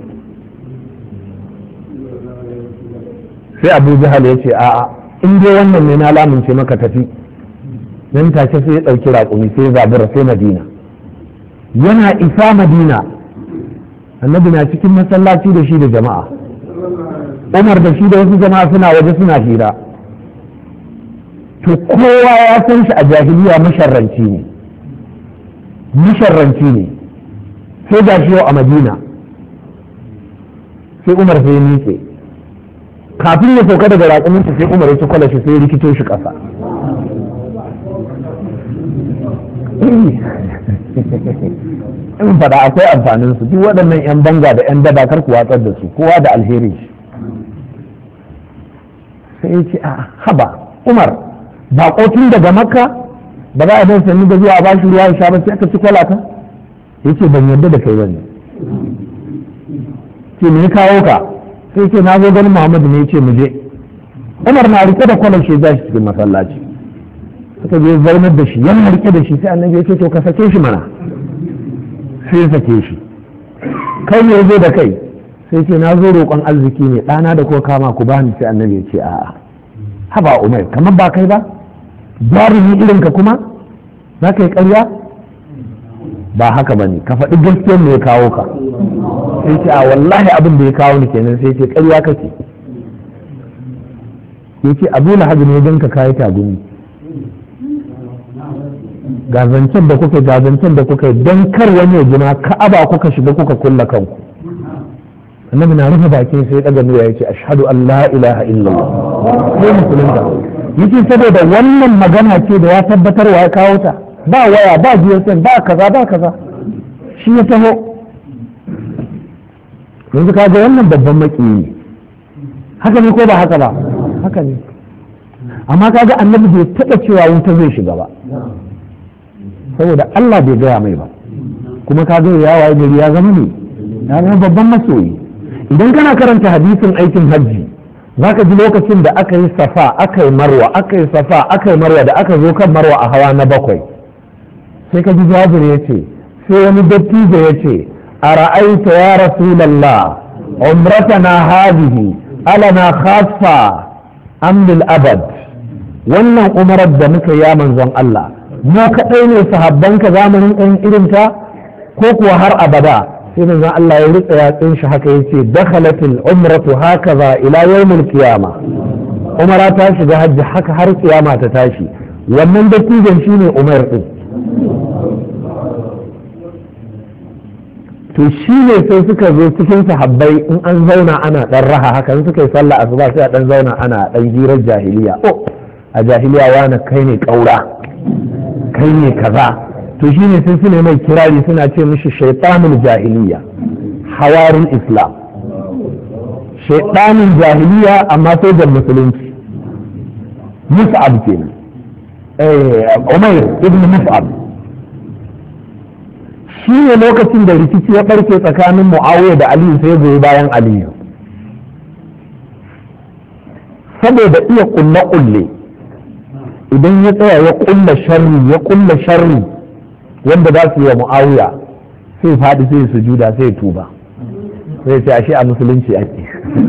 S1: sai Abu Jahal yace a'a in dai wannan ne na lamunce maka tafi nan take sai ya dauki raƙumi sai ya zabura sai Madina yana isa Madina annabi na cikin masallaci da shi da jama'a Umar da shi da wasu jama'a suna waje suna hira to kowa ya san shi a jahiliya masharranci ne masharranci ne sai da shi a Madina sai Umar sai ya miƙe kafin ya sauka daga raƙuminsa sai Umar ya ci kwala shi sai ya rikito shi ƙasa in faɗa akwai amfanin su duk waɗannan 'yan banga da 'yan daba kar ku watsar da su kowa da alheri shi sai ya ce a haba Umar baƙo daga Makka ba za a dan sanni da zuwa ba shi ruwa ya sha ba sai aka ci kwalata yace ban yarda da kai bane ce me kawo ka sai ce na zo ganin Muhammadu ne yace mu je Umar na rike da kwalar shi zai cikin masallaci suka je zaunar da shi yana rike da shi sai annabi ya ce to ka sake shi mana sai sake shi kai ne zo da kai sai ce na zo roƙon arziki ne ɗana da ko kama ku bani sai annabi ya ce a'a haba Umar kamar ba kai ba jarumi irin ka kuma za ka yi ƙarya ba haka ba ne ka faɗi gaskiyar me ya kawo ka sai ce a wallahi abin da ya kawo ni kenan sai ce ƙarya kake ya ce abu lahab ne don ka kayi tagumi gazancen da kuka gazancen da kuka don kar wani ya jima ka'aba kuka shiga kuka kulla kanku annabi na rufe bakin sai ya ɗaga nuna ya ce ashhadu an la ilaha illallah sai musulunta yace saboda wannan magana ce da ya tabbatar wa ya kawo ta ba waya ba G S M ba kaza ba kaza shi ya taho yanzu kaga wannan babban makiyi haka ne ko ba haka ba haka ne amma kaga annabi bai taɓa cewa wuta zai shiga ba saboda Allah bai gaya mai ba kuma kaga ya waye gari ya zama ne ya zama babban masoyi idan kana karanta hadisin aikin hajji za ka ji lokacin da aka yi safa aka yi marwa aka yi safa aka yi marwa da aka zo kan marwa a hawa na bakwai sai ka ji jabir ya ce sai wani dattijo ya ce a ra'aita ya rasulallah umratana hadhihi alana khaffa am lil abad wannan umarar da muka ya manzon Allah mu kadai ne sahabbanka zamanin ɗan irin ta ko kuwa har abada sai manzon Allah ya rika yatsun shi haka yace dakhalatil umratu hakaza ila yawmil qiyama umara ta shiga hajji haka har kiyama ta tashi wannan dattijan shine Umar din to shi ne sai suka zo cikin sahabbai in an zauna ana dan raha haka in suka yi sallah asuba sai a dan zauna ana dan hirar jahiliya oh a jahiliya wani kai ne kaura kai ne kaza to shi ne sai su ne mai kirari suna ce mishi shaitanul jahiliya hawarin islam shaitanin jahiliya amma sai da musulunci mus'ab kenan eh umayr ibn mus'ab shi ne lokacin da rikici ya barke tsakanin muawiya da aliyu sai goyi bayan aliyu saboda iya kulle kulle idan ya tsaya ya kulla sharri ya kulla sharri wanda za su yi wa mu'awiya sai faɗi sai sujuda sai tuba sai ce ashe a musulunci ake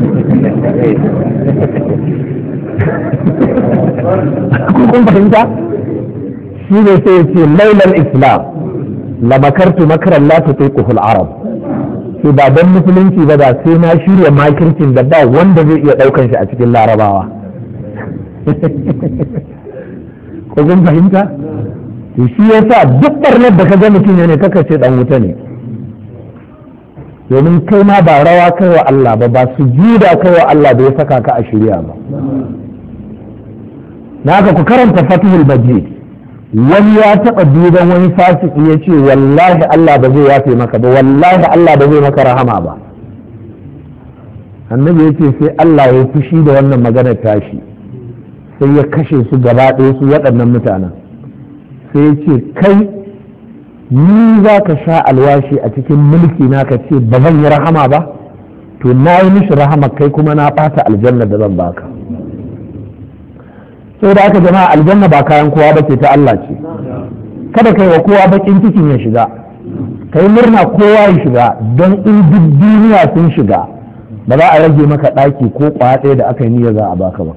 S1: kun fahimta shi ne sai ce lailar islam la makartu makaran la tutiquhu al-arab sai ba dan musulunci ba da sai na shirya makircin da ba wanda zai iya daukan shi a cikin larabawa ko kun fahimta to shi yasa duk barnar da ka ga mutum ne kaka ce dan wuta ne domin kai ma ba rawa kai wa Allah ba ba su juda kai wa Allah da ya saka ka a shirya ba na haka ku karanta fatihul majid wani ya taɓa duban wani fasiki ya ce wallahi Allah ba zai yafe maka ba wallahi Allah ba zai maka rahama ba annabi ya ce sai Allah ya fushi da wannan maganar tashi sai ya kashe su gaba ɗaya su waɗannan mutanen sai ya ce kai ni za ka sha alwashi a cikin mulki na ka ce ba zan yi rahama ba to na yi mishi rahama kai kuma na ɓata aljanna da zan baka sai da aka jama'a aljanna ba kayan kowa ba ce ta Allah ce kada kai wa kowa bakin cikin ya shiga kai murna kowa ya shiga don in duk duniya sun shiga ba za a rage maka ɗaki ko ɗaya da aka yi niyya za a baka ba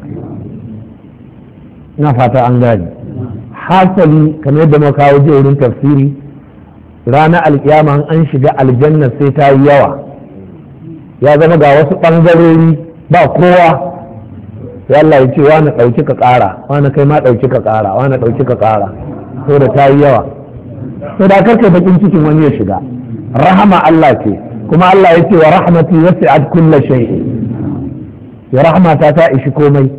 S1: ina fata an gane hasali kamar yadda muka kawo je wurin tafsiri ranar alkiyama an shiga aljanna sai ta yi yawa ya zama ga wasu ɓangarori ba kowa sai Allah ya ce wani ɗauki ka ƙara wani kai ma ɗauki ka ƙara wani ɗauki ka ƙara so da ta yi yawa so da karka bakin cikin wani ya shiga rahama Allah ce kuma Allah ya ce wa rahmati wasi'at kulla shay ya rahmata ta ishi komai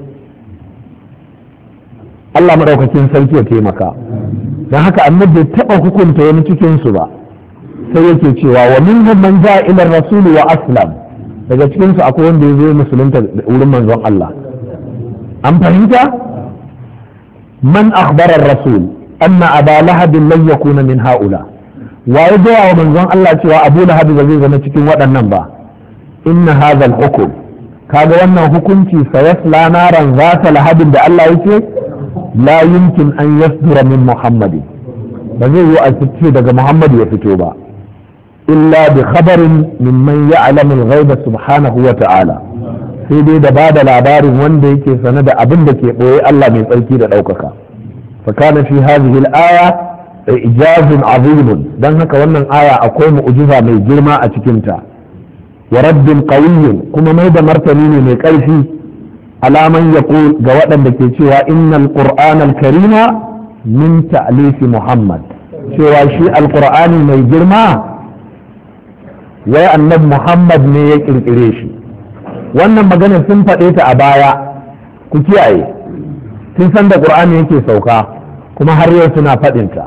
S1: Allah madaukakin sarki ya taimaka dan haka annabi bai taɓa hukunta wani cikin su ba sai yake cewa wa minhum man ja'a ila rasul wa aslam daga cikin su akwai wanda ya zo musulunta wurin manzon Allah an fahimta man akhbara ar-rasul anna aba lahab lan yakuna min haula wa ya wa manzon Allah cewa abu lahab ba zai zama cikin waɗannan ba inna hadha al-hukm kaga wannan hukunci sayasla naran zata lahabin da Allah yake la yumkin an yasdura min muhammadin ba zai yi a fice daga muhammad ya fito ba illa bi khabarin mimman ya'lamu al-ghaiba subhanahu wa ta'ala sai dai da bada labarin wanda yake sane da abin da ke boye Allah mai tsarki da ɗaukaka fa kana fi hadhihi al-aya ijazun azimun dan haka wannan aya akwai mu'jiza mai girma a cikin ta wa rabbin qawiyyin kuma mai da martani ne mai ƙarfi alaman yaqul ga waɗanda ke cewa innal qur'ana al-karima min ta'lifi muhammad cewa shi al-qur'ani mai girma wai annabi muhammad ne ya kirkire shi wannan magana sun faɗe ta a baya ku kiyaye tun san da qur'ani yake sauka kuma har yau suna faɗinta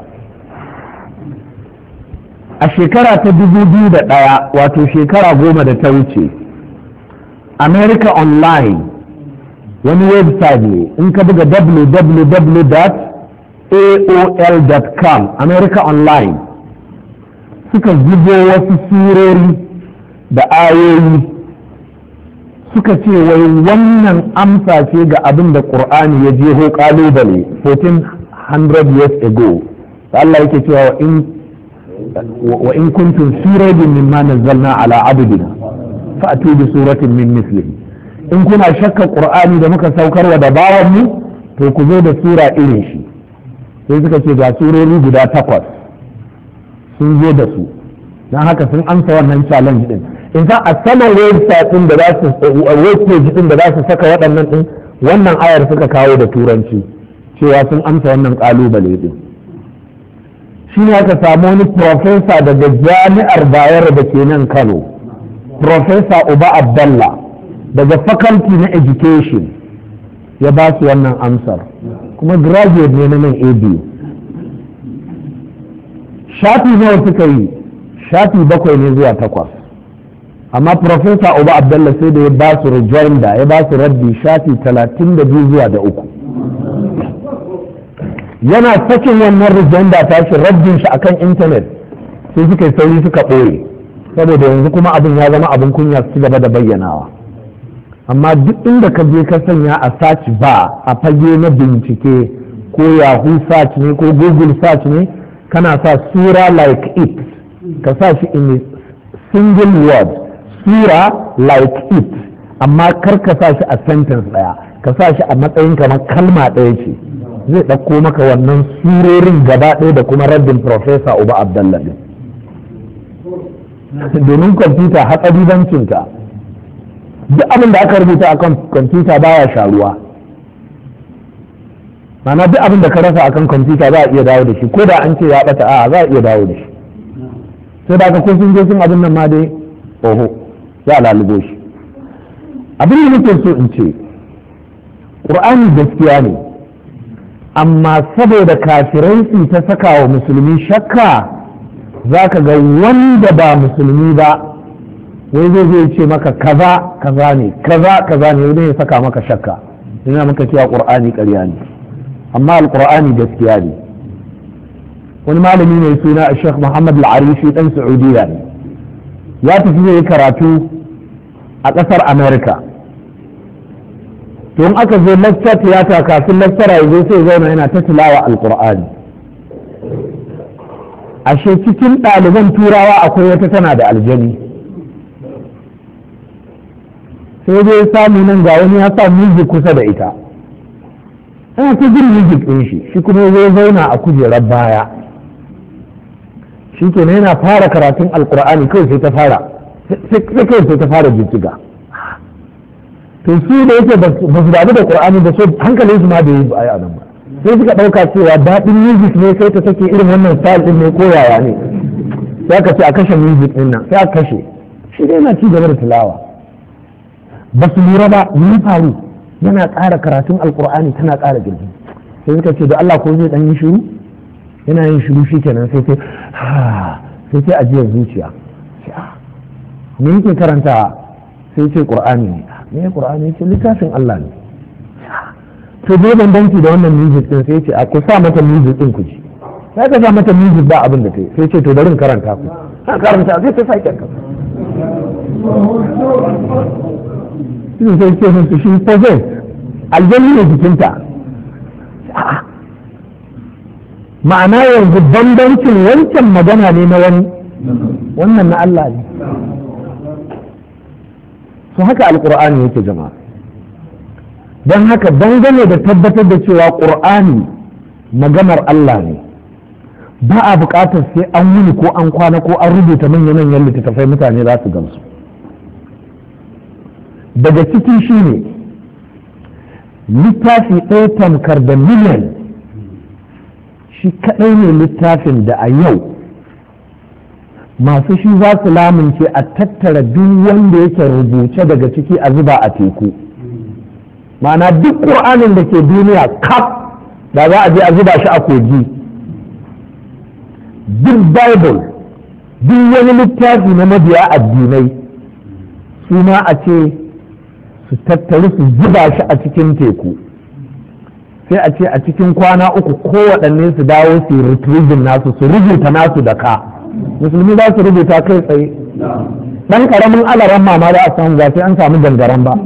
S1: a shekara ta dubu biyu da ɗaya wato shekara goma da ta wuce america online wani website ne in ka buga w w w dot a o l dot com america online suka zubo wasu surori da ayoyi suka ce wai wannan amsa ce ga abin da ƙur'ani ya jeho ƙalubale fourteen hundred years ago Allah yake cewa in wa in kuntum fi raybin mimma nazzalna ala abdina fa'tu bi suratin min mislihi in kuna shakka qur'ani da muka saukarwa da bawan mu to ku zo da sura irin shi sai suka ce ga surori guda takwas sun zo da su dan haka sun amsa wannan challenge din in fa a saman website din da za su webpage din da za su saka waɗannan din wannan ayar suka kawo da turanci cewa sun amsa wannan kalubale din shi ne aka samu wani profesa daga jami'ar bayar da ke nan kano profesa uba abdallah daga faculty na education ya ba su wannan amsar kuma graduate ne na nan abu shafi nawa suka yi shafi bakwai ne zuwa takwas amma profesa uba abdallah sai da ya ba su rejoinder ya ba su raddi shafi talatin da biyu zuwa da uku yana sakin wannan rejoinder ta shi raddin shi akan intanet sai suka yi sauri suka ɓoye saboda yanzu kuma abin ya zama abin kunya su gaba da bayyanawa amma duk inda ka je ka sanya a search ba a fage na bincike ko yahoo search ne ko google search ne kana sa sura like it ka sa shi in single word sura like it amma kar ka sa shi a sentence daya ka sa shi a matsayin kamar kalma ɗaya ce zai ɗauko maka wannan surorin gaba ɗaya da kuma raddin profesa uba abdullahi domin kwamfuta hatsari bancinta duk abin da aka rubuta a kan kwamfuta baya sharuwa mana duk abin da ka rasa akan kwamfuta za a iya dawo da shi ko da an ce ya ɓata a za a iya dawo da shi sai da aka ko sun je sun abin nan ma dai oho za a lalubo shi abin da nake so in ce ƙur'ani gaskiya ne amma saboda kafirai su ta saka wa musulmi shakka za ka ga wanda ba musulmi ba wai zai zai ce maka kaza kaza ne kaza kaza ne wani ya saka maka shakka ina maka cewa qur'ani ƙarya ne amma alqur'ani gaskiya ne wani malami mai suna Sheikh Muhammad Al-Arifi dan Saudiya ne ya tafi zai karatu a ƙasar America to in aka zo lecture theater kafin lecturer ya zo sai zauna yana ta tilawa alqur'ani ashe cikin ɗaliban turawa akwai wata tana da aljani sai dai samu nan ga wani ya sa music kusa da ita ana ta jin music ɗin shi shi kuma zai zauna a kujerar baya shi kenan yana fara karatun alkur'ani kawai sai ta fara sai kawai sai ta fara jijjiga to su da yake ba su damu da qur'ani ba so hankalin su ma da yi a nan ba sai suka ɗauka cewa daɗin music ne sai ta sake irin wannan style ɗin ne ko yaya ne sai aka ce a kashe music ɗin nan sai a kashe shi dai yana ci gaba da tilawa ba su lura ba ni faru yana ƙara karatun alkur'ani tana ƙara girgi sai suka ce da Allah ko zai ɗan yi shiru yana yin shiru shi kenan sai sai sai sai ajiyar zuciya me yake karanta sai ce qur'ani ne me qur'ani ce littafin Allah ne to dai bambanci da wannan music din sai ce a ku sa mata music din ku ji sai ka sa mata music ba abin da ta sai ce to bari karanta ku an karanta sai ta sake ka shi sai ce musu shi possess aljanni ne jikinta ma'ana yanzu bambancin wancan magana ne na wani wannan na Allah ne su haka alkur'ani yake jama'a don haka dangane da tabbatar da cewa ƙur'ani maganar Allah ne ba a buƙatar sai an wuni ko an kwana ko an rubuta manya-manyan littattafai mutane za su gamsu daga ciki shi ne littafi ɗaya tamkar da miliyan shi kaɗai ne littafin da a yau masu shi za su lamunce a tattara duk wanda yake rubuce daga ciki a zuba a teku ma'ana duk ƙur'anin da ke duniya kaf da za a je a zuba shi a kogi duk bible duk wani littafi na mabiya addinai su ma a ce su tattari su zuba shi a cikin teku sai a ce a cikin kwana uku kowaɗanne su dawo su yi retrieving nasu su rubuta nasu da ka musulmi za su rubuta kai tsaye ɗan ƙaramin alaran mama da a samu ba sai an samu gangaren ba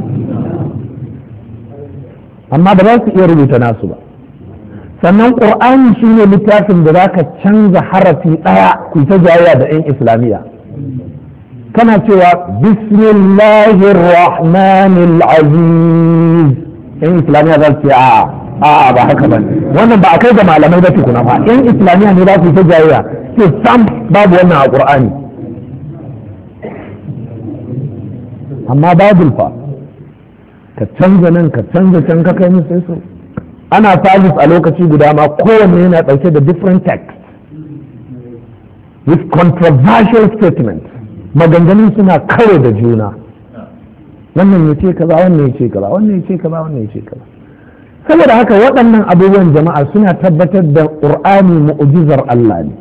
S1: amma ba za su iya rubuta nasu ba sannan ƙur'ani shi ne littafin da za ka canza harafi ɗaya ku ta jayayya da 'yan islamiyya kana cewa bismillahir rahmanir aziz 'yan islamiyya za su ce a'a a'a ba haka ba wannan ba a kai da malamai ba tukuna ba 'yan islamiyya ne za su ta jayayya ce sam babu wannan a ƙur'ani amma babul fa ka canza nan ka canza can ka kai musu su ana sabis a lokaci guda ma kowanne yana ɗauke da different text with controversial statements maganganun suna karo da juna wannan ya ce kaza wannan ya ce kaza wannan ya ce kaza wannan ya ce kaza saboda haka waɗannan abubuwan jama'a suna tabbatar da ƙur'ani mu'jizar Allah ne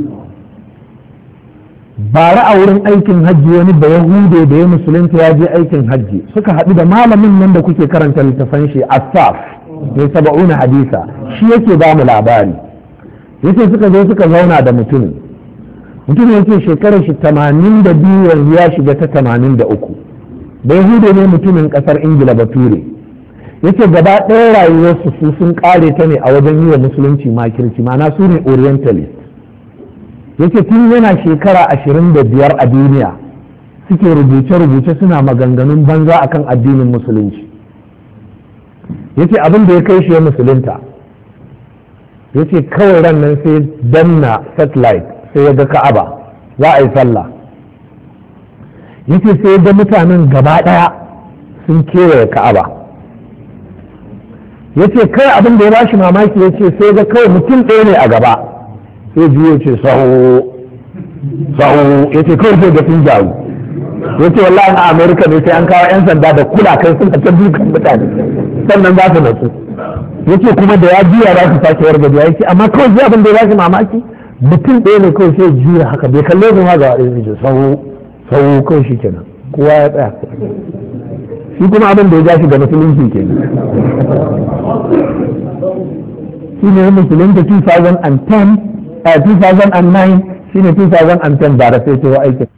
S1: bara a wurin aikin hajji wani da yahude da ya musulunta ya je aikin hajji suka haɗu da malamin nan da kuke karanta littafan shi asaf mai saba'una hadisa shi yake ba mu labari yace suka zo suka zauna da mutumin mutumin yake shekarar shi tamanin da biyu yanzu ya shiga ta tamanin da uku da yahude ne mutumin ƙasar ingila bature yace gaba ɗaya rayuwarsu su sun ƙare ta ne a wajen yi wa musulunci makirci ma'ana su ne orientalist yake tun yana shekara ashirin da biyar a duniya suke rubuce-rubuce suna maganganun banza akan addinin musulunci yace abin da ya kai shi ya musulunta yace kawai ran nan sai danna satellite sai ya ga ka'aba za a yi sallah yace sai ga mutanen gaba ɗaya sun kewaye ka'aba yace kai abin da ya bashi mamaki yace sai ga kawai mutum ɗaya ne a gaba sai biyu ce sahu sahu ya ce kawai sai ga sun jaru ya ce wallahi a amerika ne sai an kawo 'yan sanda da kula kai suna ta dukan mutane sannan za su natsu ya ce kuma da ya juya za su sake wargaje ya ce amma kawai zai abin da ya shi mamaki mutum ɗaya ne kawai sai juya haka bai kalle su ma ga waɗanda ce sahu sahu kawai shi kenan kowa ya tsaya shi kuma abin da ya ja shi ga musulunci kenan shi ne musulunta two thousand ten a two thousand nine shine two thousand ten ba da sai ta aikin